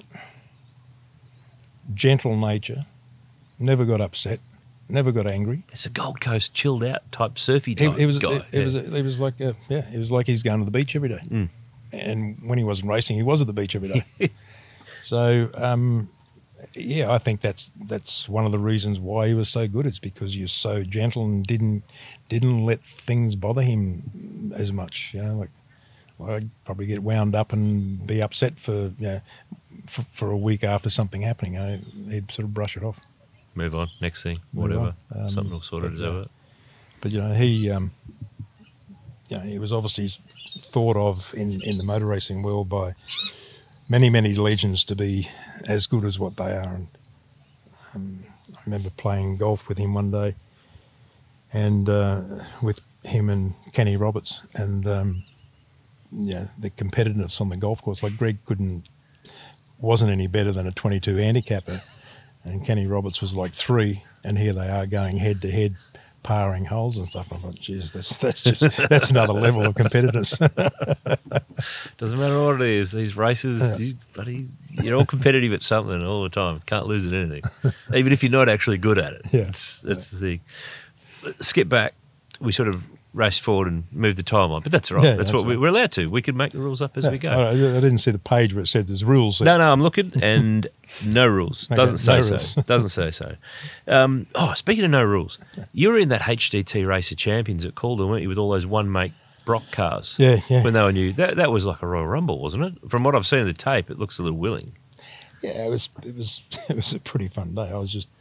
gentle nature, never got upset, never got angry. It's a Gold Coast chilled out type surfy He, type he was, guy. it, it yeah. was, it was like, a, yeah, it was like he's going to the beach every day. Mm. And when he wasn't racing, he was at the beach every day. So, um, yeah, I think that's that's one of the reasons why he was so good. It's because you're so gentle and didn't didn't let things bother him as much. You know, like well, I'd probably get wound up and be upset for you know for, for a week after something happening. You know, he'd sort of brush it off. Move on, next thing, Move whatever. on. Um, Something will sort it but, uh, out. But you know, he um, you know, he was obviously thought of in, in the motor racing world by many, many legends to be as good as what they are. And um, I remember playing golf with him one day, and uh, with him and Kenny Roberts, and um, yeah, the competitiveness on the golf course. Like Greg couldn't, wasn't any better than a twenty-two handicapper, and Kenny Roberts was like three, and here they are going head to head, parring holes and stuff. I thought, geez, that's that's just that's another level of competitiveness. Doesn't matter what it is. These races, Yeah. you, buddy, you're all competitive at something all the time. Can't lose at anything, even if you're not actually good at it. Yeah. It's, that's the thing. Skip back. We sort of raced forward and moved the time on, but that's all right. Yeah, that's, that's what we, right. we're allowed to. We can make the rules up as we go. I, I didn't see the page where it said there's rules. No, no, I'm looking, and no rules. Okay, Doesn't say no so. rules. Doesn't say so. Um, oh, speaking of no rules, you were in that H D T Racer Champions at Calder, weren't you, with all those one-make Brock cars? Yeah, yeah. When they were new. That, that was like a Royal Rumble, wasn't it? From what I've seen of the tape, it looks a little willing. Yeah, it was it was it was a pretty fun day. I was just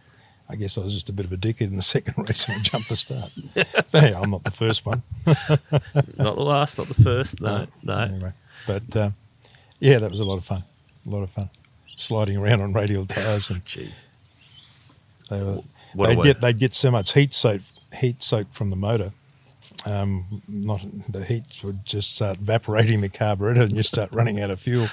I guess I was just a bit of a dickhead in the second race and I jumped the start. But hey, I'm not the first one. Not the last, not the first. No, no. Anyway, but uh, yeah, that was a lot of fun. A lot of fun. Sliding around on radial tyres and Jeez. they were, What a they'd way. get they'd get so much heat soaked heat soaked from the motor. Um, not the heat would just start evaporating the carburetor and you start running out of fuel.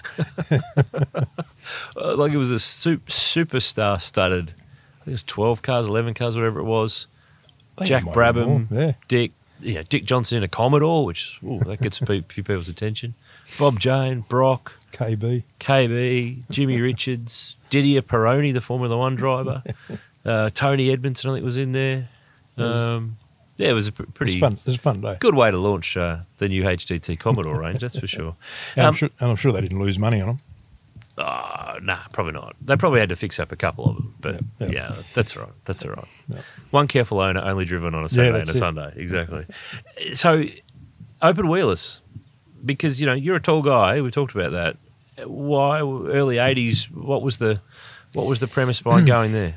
Uh, like it was a super, superstar studded. I think it was twelve cars, eleven cars, whatever it was. I think Jack it might be Brabham, more, yeah. Dick, yeah, Dick Johnson in a Commodore, which ooh, that gets a pe- few people's attention. Bob Jane, Brock, K B. K B, Jimmy Richards, Didier Peroni, the Formula One driver, uh, Tony Edmondson, I think was in there. Um, yeah, it was a pr- It pretty was fun. It was a fun day. good way to launch uh, the new H D T Commodore range, that's for sure. And, Um, I'm sure, and I'm sure they didn't lose money on them. Oh, nah, probably not. They probably had to fix up a couple of them, but Yeah, yeah, yeah. that's all right. That's all right. Yeah. One careful owner only driven on a Saturday and that's a it. Sunday. Exactly. So, open wheelers, because you know you're a tall guy. We talked about that. Why early eighties? What was the what was the premise behind going there?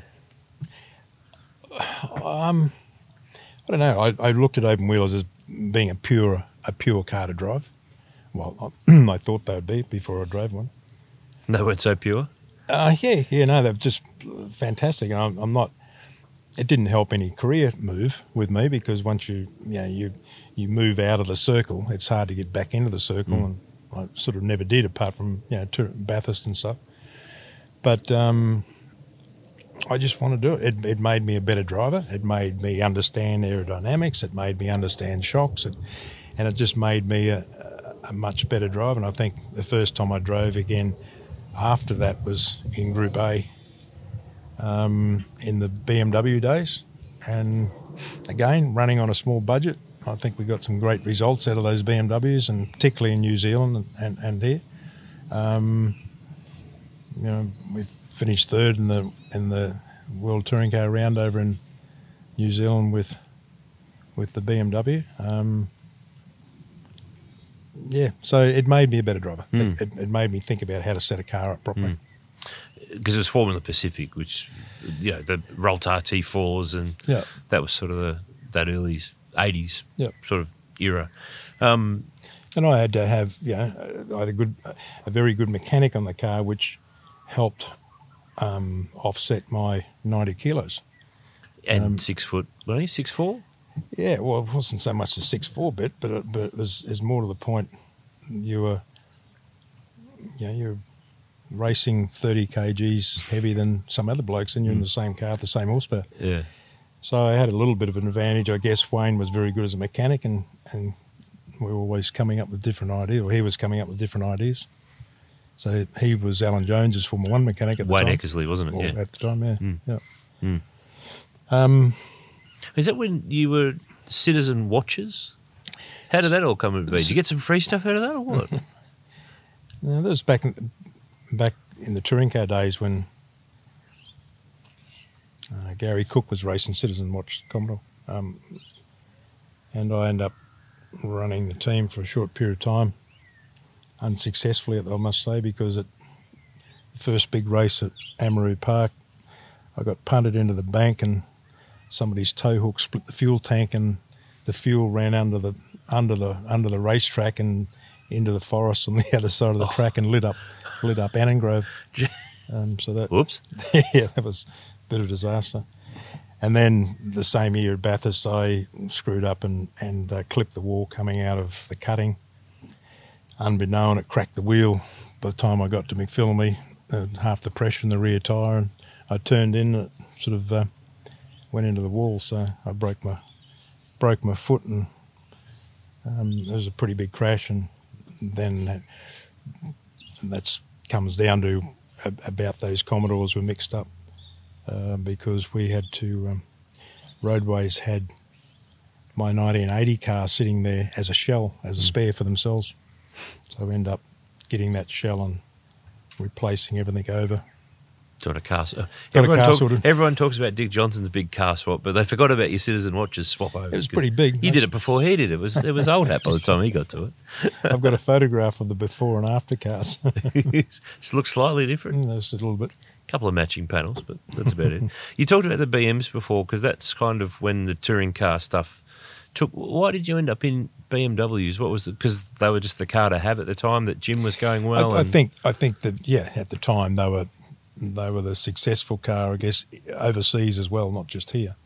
Um, I don't know. I, I looked at open wheelers as being a pure a pure car to drive. Well, I, I thought they would be before I drove one. They weren't so pure. Uh, yeah, yeah, no, they're just fantastic. And I'm, I'm not. It didn't help any career move with me because once you, you know, you you move out of the circle, it's hard to get back into the circle, Mm. and I sort of never did, apart from you know to Bathurst and stuff. But um, I just want to do it. it. It made me a better driver. It made me understand aerodynamics. It made me understand shocks, it, and it just made me a, a much better driver. And I think the first time I drove again after that was in Group A um, in the B M W days. And again, running on a small budget, I think we got some great results out of those B M Ws, and particularly in New Zealand and, and, and here. Um, you know, we finished third in the in the World Touring Car round over in New Zealand with with the B M W. Um, yeah, so it made me a better driver. Mm. It, it, it made me think about how to set a car up properly. Because it was Formula Pacific, which, you know, the Roltar T fours, and Yeah. that was sort of the, that early eighties Yeah. sort of era. Um, And I had to have, you know, I had a good, a very good mechanic on the car, which helped um, offset my ninety kilos. and Um, six foot, what are you, six four? Yeah, well, it wasn't so much the six four bit, but it, but it was is more to the point. You were, you know, you're racing thirty kilograms heavier than some other blokes, and you're in the same car with the same horsepower. Yeah. So I had a little bit of an advantage, I guess. Wayne was very good as a mechanic, and, and we were always coming up with different ideas, or he was coming up with different ideas. So he was Alan Jones's Formula One mechanic at the Wayne time. Eckersley, wasn't it? Or Yeah. At the time, yeah. Mm. yeah. Mm. Um, Is that when you were Citizen Watches? How did that all come to be? Did you get some free stuff out of that or what? Yeah, that was back in, back in the touring car days when uh, Gary Cook was racing Citizen Watch Commodore, um, and I ended up running the team for a short period of time, unsuccessfully, I must say, because at the first big race at Amaroo Park, I got punted into the bank and somebody's tow hook split the fuel tank, and the fuel ran under the under the under the racetrack and into the forest on the other side of the track and lit up lit up Annengrove. Um, so that Whoops. yeah, that was a bit of a disaster. And then the same year at Bathurst, I screwed up and and uh, clipped the wall coming out of the cutting. Unbeknown, it cracked the wheel. By the time I got to McPhillamy, uh, half the pressure in the rear tyre, and I turned in, it sort of uh, went into the wall. So I broke my broke my foot, and um, it was a pretty big crash. And then that that's comes down to a, about those Commodores were mixed up uh, because we had to um, Roadways had my nineteen eighty car sitting there as a shell, as a spare for themselves. So we end up getting that shell and replacing everything over. Got a car. Uh, Got a everyone, car talk, sorted. everyone talks about Dick Johnson's big car swap, but they forgot about your Citizen Watches swap over. It was 'cause pretty big. You did it before he did. It was it was old hat by the time he got to it. I've got a photograph of the before and after cars. It looks slightly different. There's a little bit couple of matching panels, but that's about it. You talked about the B Ms before, because that's kind of when the touring car stuff took. Why did you end up in B M Ws? What was it? Because they were just the car to have at the time, that Jim was going well. I, I and think I think that yeah, at the time they were they were the successful car, I guess, overseas as well, not just here.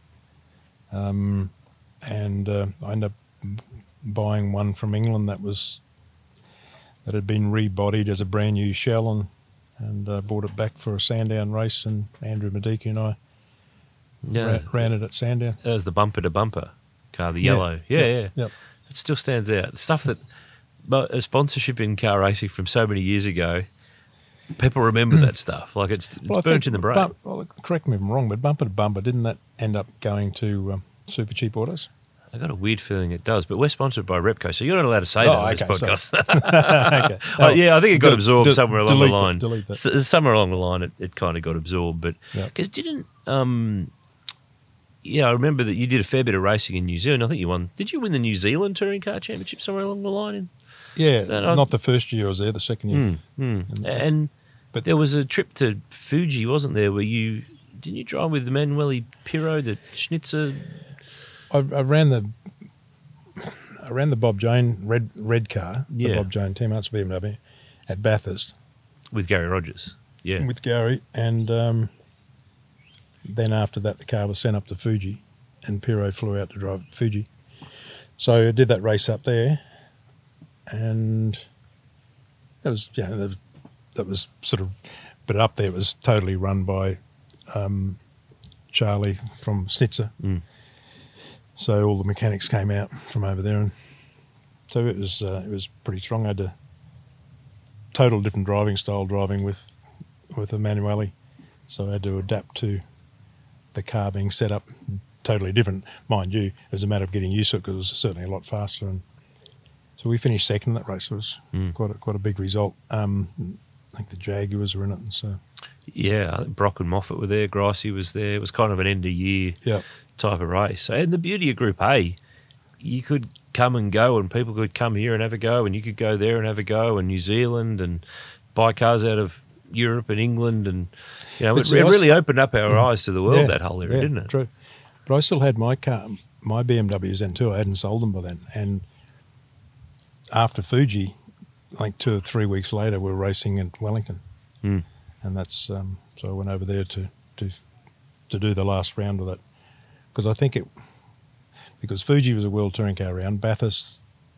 Um, and uh, I ended up buying one from England that was that had been rebodied as a brand new shell, and and uh, brought it back for a Sandown race, and Andrew Medika and I yeah, ran, ran it at Sandown. that was the bumper to bumper car, the Yeah, yellow. Yeah, yeah. yep, yep. It still stands out. Stuff that but a sponsorship in car racing from so many years ago. People remember that stuff. Like it's, it's Well, I burnt think in the brain. Bump, well, correct me if I'm wrong, but bumper to bumper, didn't that end up going to um, Super Cheap Autos? I got a weird feeling it does, but we're sponsored by Repco, so you're not allowed to say Oh, that on this okay, podcast. Okay. Oh, yeah, I think it got De- absorbed de- somewhere along delete the that, line. delete that. S- somewhere along the line, it, it kind of got absorbed. But Yep. because didn't, um, yeah, I remember that you did a fair bit of racing in New Zealand. I think you won. Did you win the New Zealand Touring Car Championship somewhere along the line? In, Yeah, That I- not the first year I was there, the second year. Hmm, hmm. And But- there was a trip to Fuji, wasn't there? Where you didn't you drive with Manueli Pirro, the Schnitzer? I, I ran the I ran the Bob Jane red red car, Yeah. the Bob Jane team, that's B M W, at Bathurst With Gary Rogers, yeah. with Gary, and um, then after that the car was sent up to Fuji, and Pirro flew out to drive at Fuji. So I did that race up there, and it was yeah, that was, that was sort of, but up there it was totally run by um, Charlie from Schnitzer. Mm. So all the mechanics came out from over there, and so it was uh, it was pretty strong. I had a total different driving style driving with with Emanuele, so I had to adapt to the car being set up totally different. Mind you, it was a matter of getting used to it because it was certainly a lot faster. And so we finished second in that race. It was Mm. quite a, quite a big result. Um, I think the Jaguars were in it, and so Yeah, I think Brock and Moffat were there. Gracie was there. It was kind of an end of year yeah. type of race. And the beauty of Group A, you could come and go, and people could come here and have a go, and you could go there and have a go, and New Zealand, and buy cars out of Europe and England, and you know, But it, see, it I really s- opened up our eyes to the world, Yeah, that whole area, yeah, didn't it? True. But I still had my car, my B M Ws then too. I hadn't sold them by then. And after Fuji, like two or three weeks later, we were racing in Wellington. Mm. And that's, um, so I went over there to, to, to do the last round of that. Because I think it, because Fuji was a World Touring Car round, Bathurst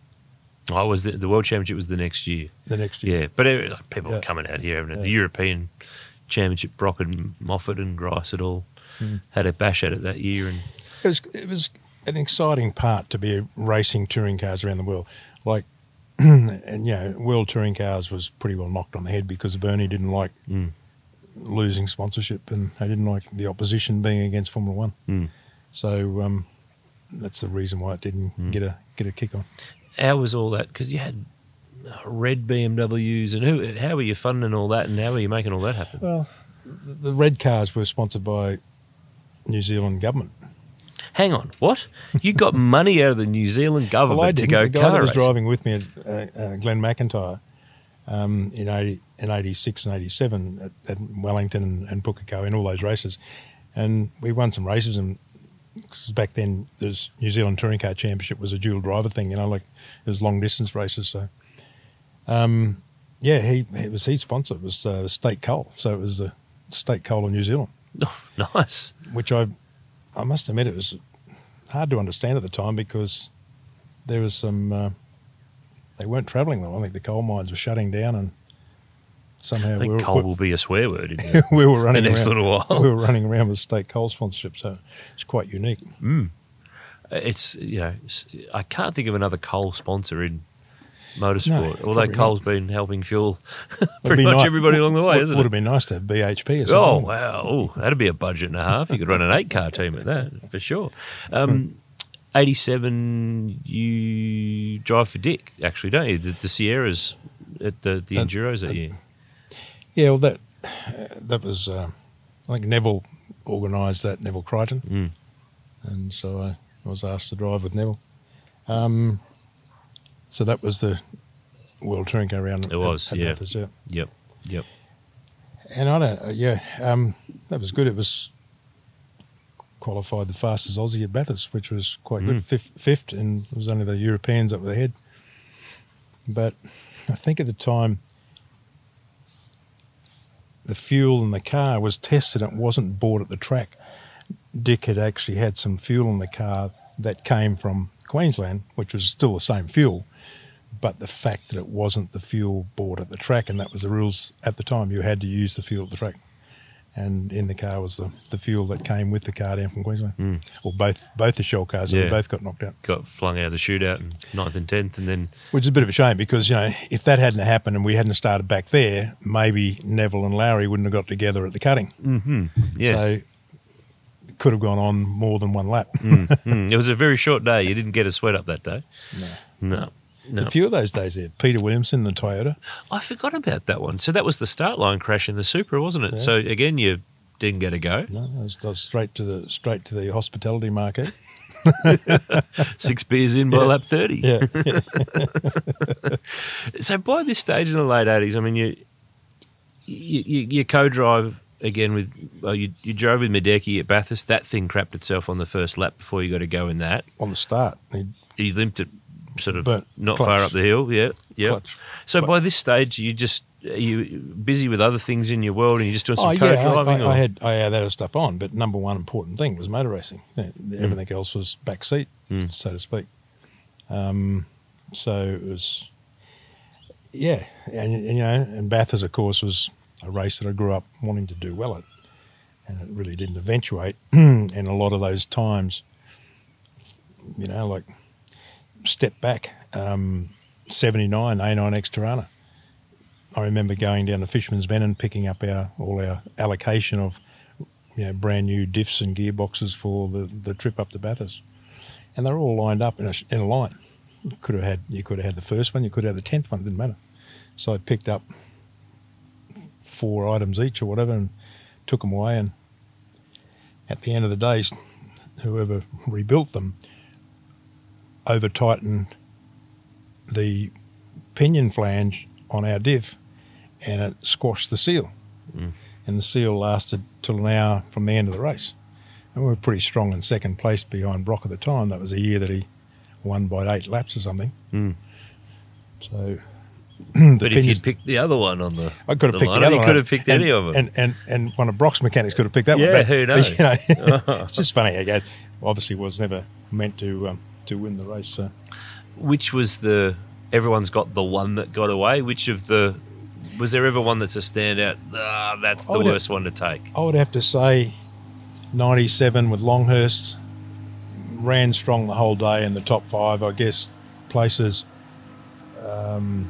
I was the, the World Championship was the next year. the next year. Yeah, but it, like, people Yeah. were coming out here, having it. Yeah. The European Championship, Brock and Moffat and Grice had all Mm. had a bash at it that year. And It was it was an exciting part to be racing touring cars around the world. Like, and you know, World Touring Cars was pretty well knocked on the head because Bernie didn't like Mm. losing sponsorship, and they didn't like the opposition being against Formula One. Mm. So um, that's the reason why it didn't Mm. get a get a kick on. how was all that? Because you had uh, red B M Ws, and who? How were you funding all that, and how were you making all that happen? Well, the, the red cars were sponsored by New Zealand government. Hang on, what? You got money out of the New Zealand government Well, I to didn't. go The guy car that was racing? driving with me, uh, uh, Glenn McIntyre, um, in eighty, in eighty-six and eighty-seven at, at Wellington and, and Pukekohe in all those races, and we won some races. And cause back then, the New Zealand Touring Car Championship was a dual driver thing, you know, like it was long distance races. So, um, yeah, he it was he sponsor. It was uh, the State Coal, so it was the State Coal of New Zealand, Oh, nice. which I I must admit it was hard to understand at the time because there was some uh, they weren't travelling well. I think the coal mines were shutting down, and somehow I we think were, coal will be a swear word in the, we were the running next around, little while. we were running around with state coal sponsorship, so it's quite unique. Mm. It's you know s- I can't think of another coal sponsor in motorsport. No, Although probably coal's been helping fuel Would pretty be much ni- everybody along the way, would, isn't would it? have been nice to have B H P or Oh something. wow! Oh, that'd be a budget and a half. You could run an eight-car team at that for sure. Hmm. Um, eighty-seven, you drive for Dick, actually, don't you? The, the Sierras at the the Uh, Enduros that uh, year. Yeah, well, that that was uh, I think Neville organised that, Neville Crichton, Mm. and so I, I was asked to drive with Neville. Um, so that was the World Touring Car round. It was, at, at yeah. Bathurst, yeah. Yep, yep. And I don't, uh, yeah, um, that was good. It was qualified the fastest Aussie at Bathurst, which was quite good, Mm. fifth, fifth, and it was only the Europeans up with the head. But I think at the time, the fuel in the car was tested. It wasn't bought at the track. Dick had actually had some fuel in the car that came from Queensland, which was still the same fuel, but the fact that it wasn't the fuel bought at the track, and that was the rules at the time, you had to use the fuel at the track. And in the car was the, the fuel that came with the car down from Queensland. Mm. Or both both the Shell cars, Yeah. and both got knocked out. Got flung out of the shootout in ninth and tenth, and then Which is a bit of a shame because, you know, if that hadn't happened and we hadn't started back there, maybe Neville and Lowry wouldn't have got together at the cutting. mm-hmm. yeah, So it could have gone on more than one lap. mm, mm. It was a very short day. You didn't get a sweat up that day. No. No, no. A few of those days there. Peter Williamson, the Toyota. I forgot about that one. So that was the start line crash in the Supra, wasn't it? Yeah. So again, you didn't get a go. No, I was, I was straight to the straight to the hospitality market. Six beers in by Yeah. lap thirty. Yeah, yeah. So by this stage in the late eighties, I mean, you you, you, you co-drive again with, well, you, you drove with Medecky at Bathurst. That thing crapped itself on the first lap before you got to go in that. On the start, he You limped it sort of Burnt not clutch. far up the hill. Yeah, yeah. clutch. So But- by this stage, you just are you busy with other things in your world, and you're just doing some Oh yeah, co-driving. I, or? I, I had I had that stuff on, but number one important thing was motor racing. Yeah, Everything else was back seat, Mm. so to speak. Um, so it was, yeah, and, and you know, and Bathurst, of course, was a race that I grew up wanting to do well at, and it really didn't eventuate. And a lot of those times, you know, like step back, um, seventy-nine A nine X Tirana. I remember going down to Fisherman's Bend and picking up our all our allocation of, you know, brand new diffs and gearboxes for the, the trip up to Bathurst, and they're all lined up in a, in a line. You could have had you could have had the first one, you could have had the tenth one. It didn't matter. So I picked up four items each or whatever and took them away. And at the end of the day, whoever rebuilt them over tightened the pinion flange on our diff, and it squashed the seal. Mm. And the seal lasted till an hour from the end of the race. And we were pretty strong in second place behind Brock at the time. That was a year that he won by eight laps or something. Mm. So, But if you'd picked the other one on the, I could have the picked line, the other you one. could have picked and, any of them. And, and, and one of Brock's mechanics could have picked that Yeah, one. But, who but, knows? you know, it's just funny. I guess. Obviously was never meant to um, to win the race. So. Which was the, everyone's got the one that got away. Which of the, was there ever one that's a standout? Ah, that's I the would worst one to take. I would have to say ninety-seven with Longhurst. Ran strong the whole day in the top five, I guess, places. Um,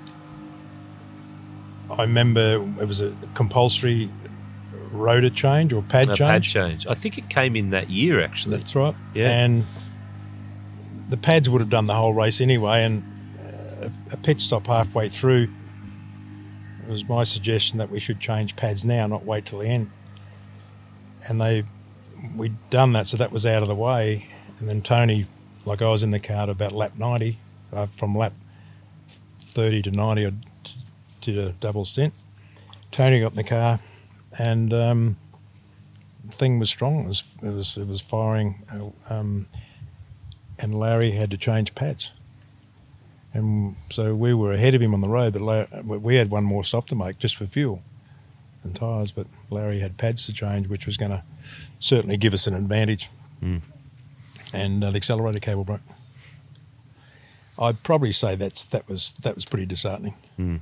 I remember it was a compulsory rotor change or pad A change. pad change. I think it came in that year, actually. That's right. Yeah. And the pads would have done the whole race anyway, and a, a pit stop halfway through, it was my suggestion that we should change pads now, not wait till the end. And they, we'd done that, so that was out of the way. And then Tony, like I was in the car at about lap ninety, uh, from lap thirty to ninety, I did a double stint. Tony got in the car, and um, the thing was strong. It was it was, it was firing, uh, um, and Larry had to change pads. And so we were ahead of him on the road, but Larry, we had one more stop to make just for fuel and tyres. But Larry had pads to change, which was going to certainly give us an advantage. Mm. And uh, the accelerator cable broke. I'd probably say that's that was that was pretty disheartening. Mm.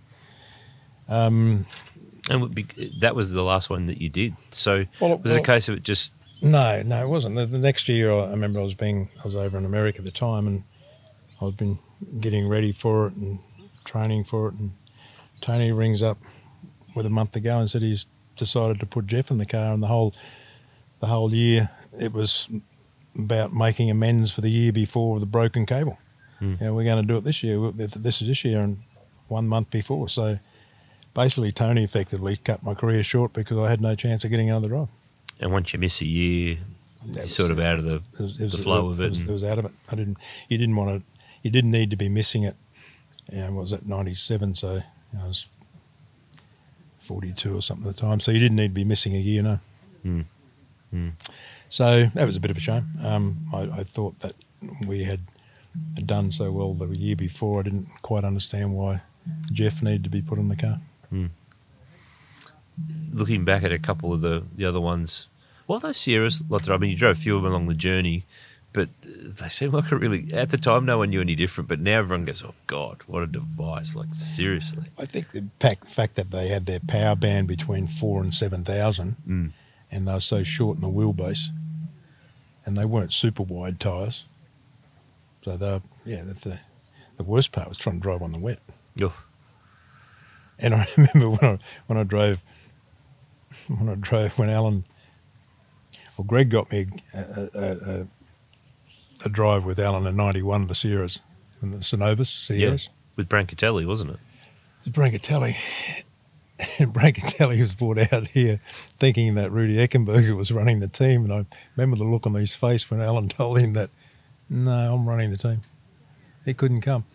Um, And would be, that was the last one that you did. So Well, it- was it a well- case of it just, No, no, it wasn't. The, the next year, I, I remember I was being, I was over in America at the time, and I'd been getting ready for it and training for it. And Tony rings up with a month to go and said he's decided to put Jeff in the car, and the whole, the whole year it was about making amends for the year before with the broken cable. Mm. You know, we're going to do it this year. This is this year, and one month before. So basically, Tony effectively cut my career short because I had no chance of getting another drive. and once you miss a year, That you're was sort of it. out of the, It was, it was, the flow of it it. was, and- it was out of it. I didn't. You didn't want to. You didn't need to be missing it. And what was that? ninety-seven. So you know, I was forty-two or something at the time. So you didn't need to be missing a year, no. Mm. Mm. So that was a bit of a shame. Um, I, I thought that we had done so well the year before. I didn't quite understand why Jeff needed to be put in the car. Mm. Looking back at a couple of the, the other ones, well, those Sierras, like, I mean, you drove a few of them along the journey, but they seem like a really, at the time, no one knew any different, but now everyone goes, oh, God, what a device, like, seriously. I think the fact that they had their power band between four and seven thousand, mm. and they were so short in the wheelbase, and they weren't super wide tyres, so they were, yeah, the, the worst part was trying to drive on the wet. Oh. And I remember when I when I drove, when I drove, when Alan, well, Greg got me a, a, a, a drive with Alan in ninety-one of the Sierras, and the Synovus Sierras. Yeah, with Brancatelli, wasn't it? It was Brancatelli. And Brancatelli was brought out here thinking that Rudy Eckenberger was running the team, and I remember the look on his face when Alan told him that, no, I'm running the team. He couldn't come.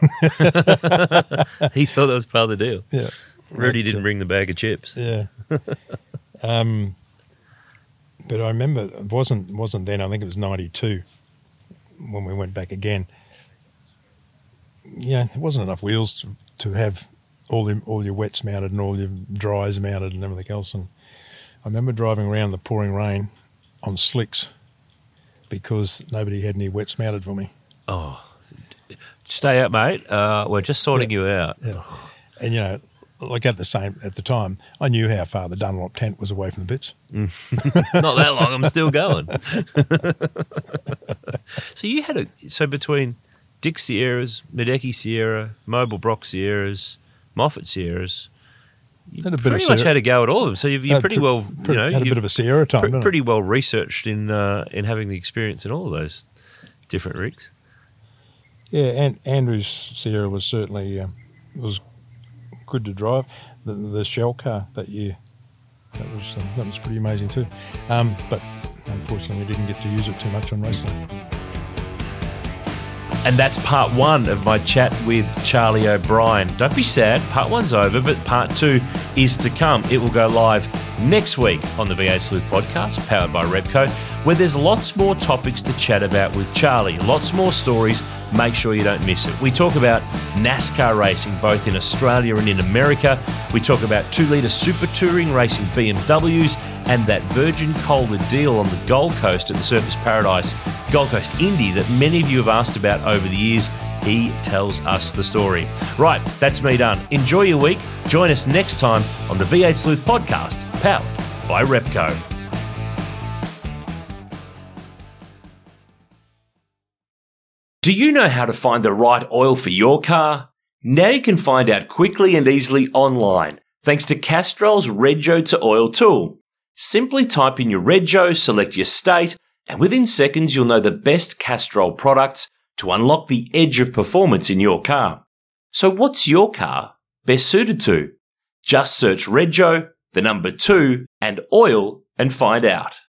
He thought that was part of the deal. Yeah. Rudy didn't bring the bag of chips. Yeah. um, but I remember it wasn't wasn't then. I think it was ninety-two when we went back again. Yeah, there wasn't enough wheels to, to have all the, all your wets mounted and all your dries mounted and everything else. And I remember driving around the pouring rain on slicks because nobody had any wets mounted for me. Oh, stay out, mate. Uh, we're just sorting yeah. you out. Yeah. And, you know, like at the same at the time, I knew how far the Dunlop tent was away from the pits. Not that long. I'm still going. So you had a so between Dick Sierras, Medecky Sierra, Mobile Brock Sierras, Moffat Sierras, you had a bit pretty of much Sierra. had a go at all of them. So you've, you're pretty pre- well, pre- you know, had a bit of a Sierra time. pre- didn't pretty it? well researched in uh, in having the experience in all of those different rigs. Yeah, and Andrew's Sierra was certainly um, was good to drive. The, the shell car that year, that was um, that was pretty amazing too. Um, but unfortunately, we didn't get to use it too much on race day. And that's part one of my chat with Charlie O'Brien. Don't be sad, part one's over, but part two is to come. It will go live next week on the V eight Sleuth podcast, powered by Repco, where there's lots more topics to chat about with Charlie, lots more stories. Make sure you don't miss it. We talk about NASCAR racing, both in Australia and in America. We talk about two-litre super touring racing B M Ws and that Virgin Cola deal on the Gold Coast at the Surfers Paradise Gold Coast Indy that many of you have asked about over the years. He tells us the story. Right, that's me done. Enjoy your week. Join us next time on the V eight Sleuth podcast, powered by Repco. Do you know how to find the right oil for your car? Now you can find out quickly and easily online, thanks to Castrol's Rego to Oil tool. Simply type in your Rego, select your state, and within seconds you'll know the best Castrol products to unlock the edge of performance in your car. So what's your car best suited to? Just search Rego, the number two, and oil and find out.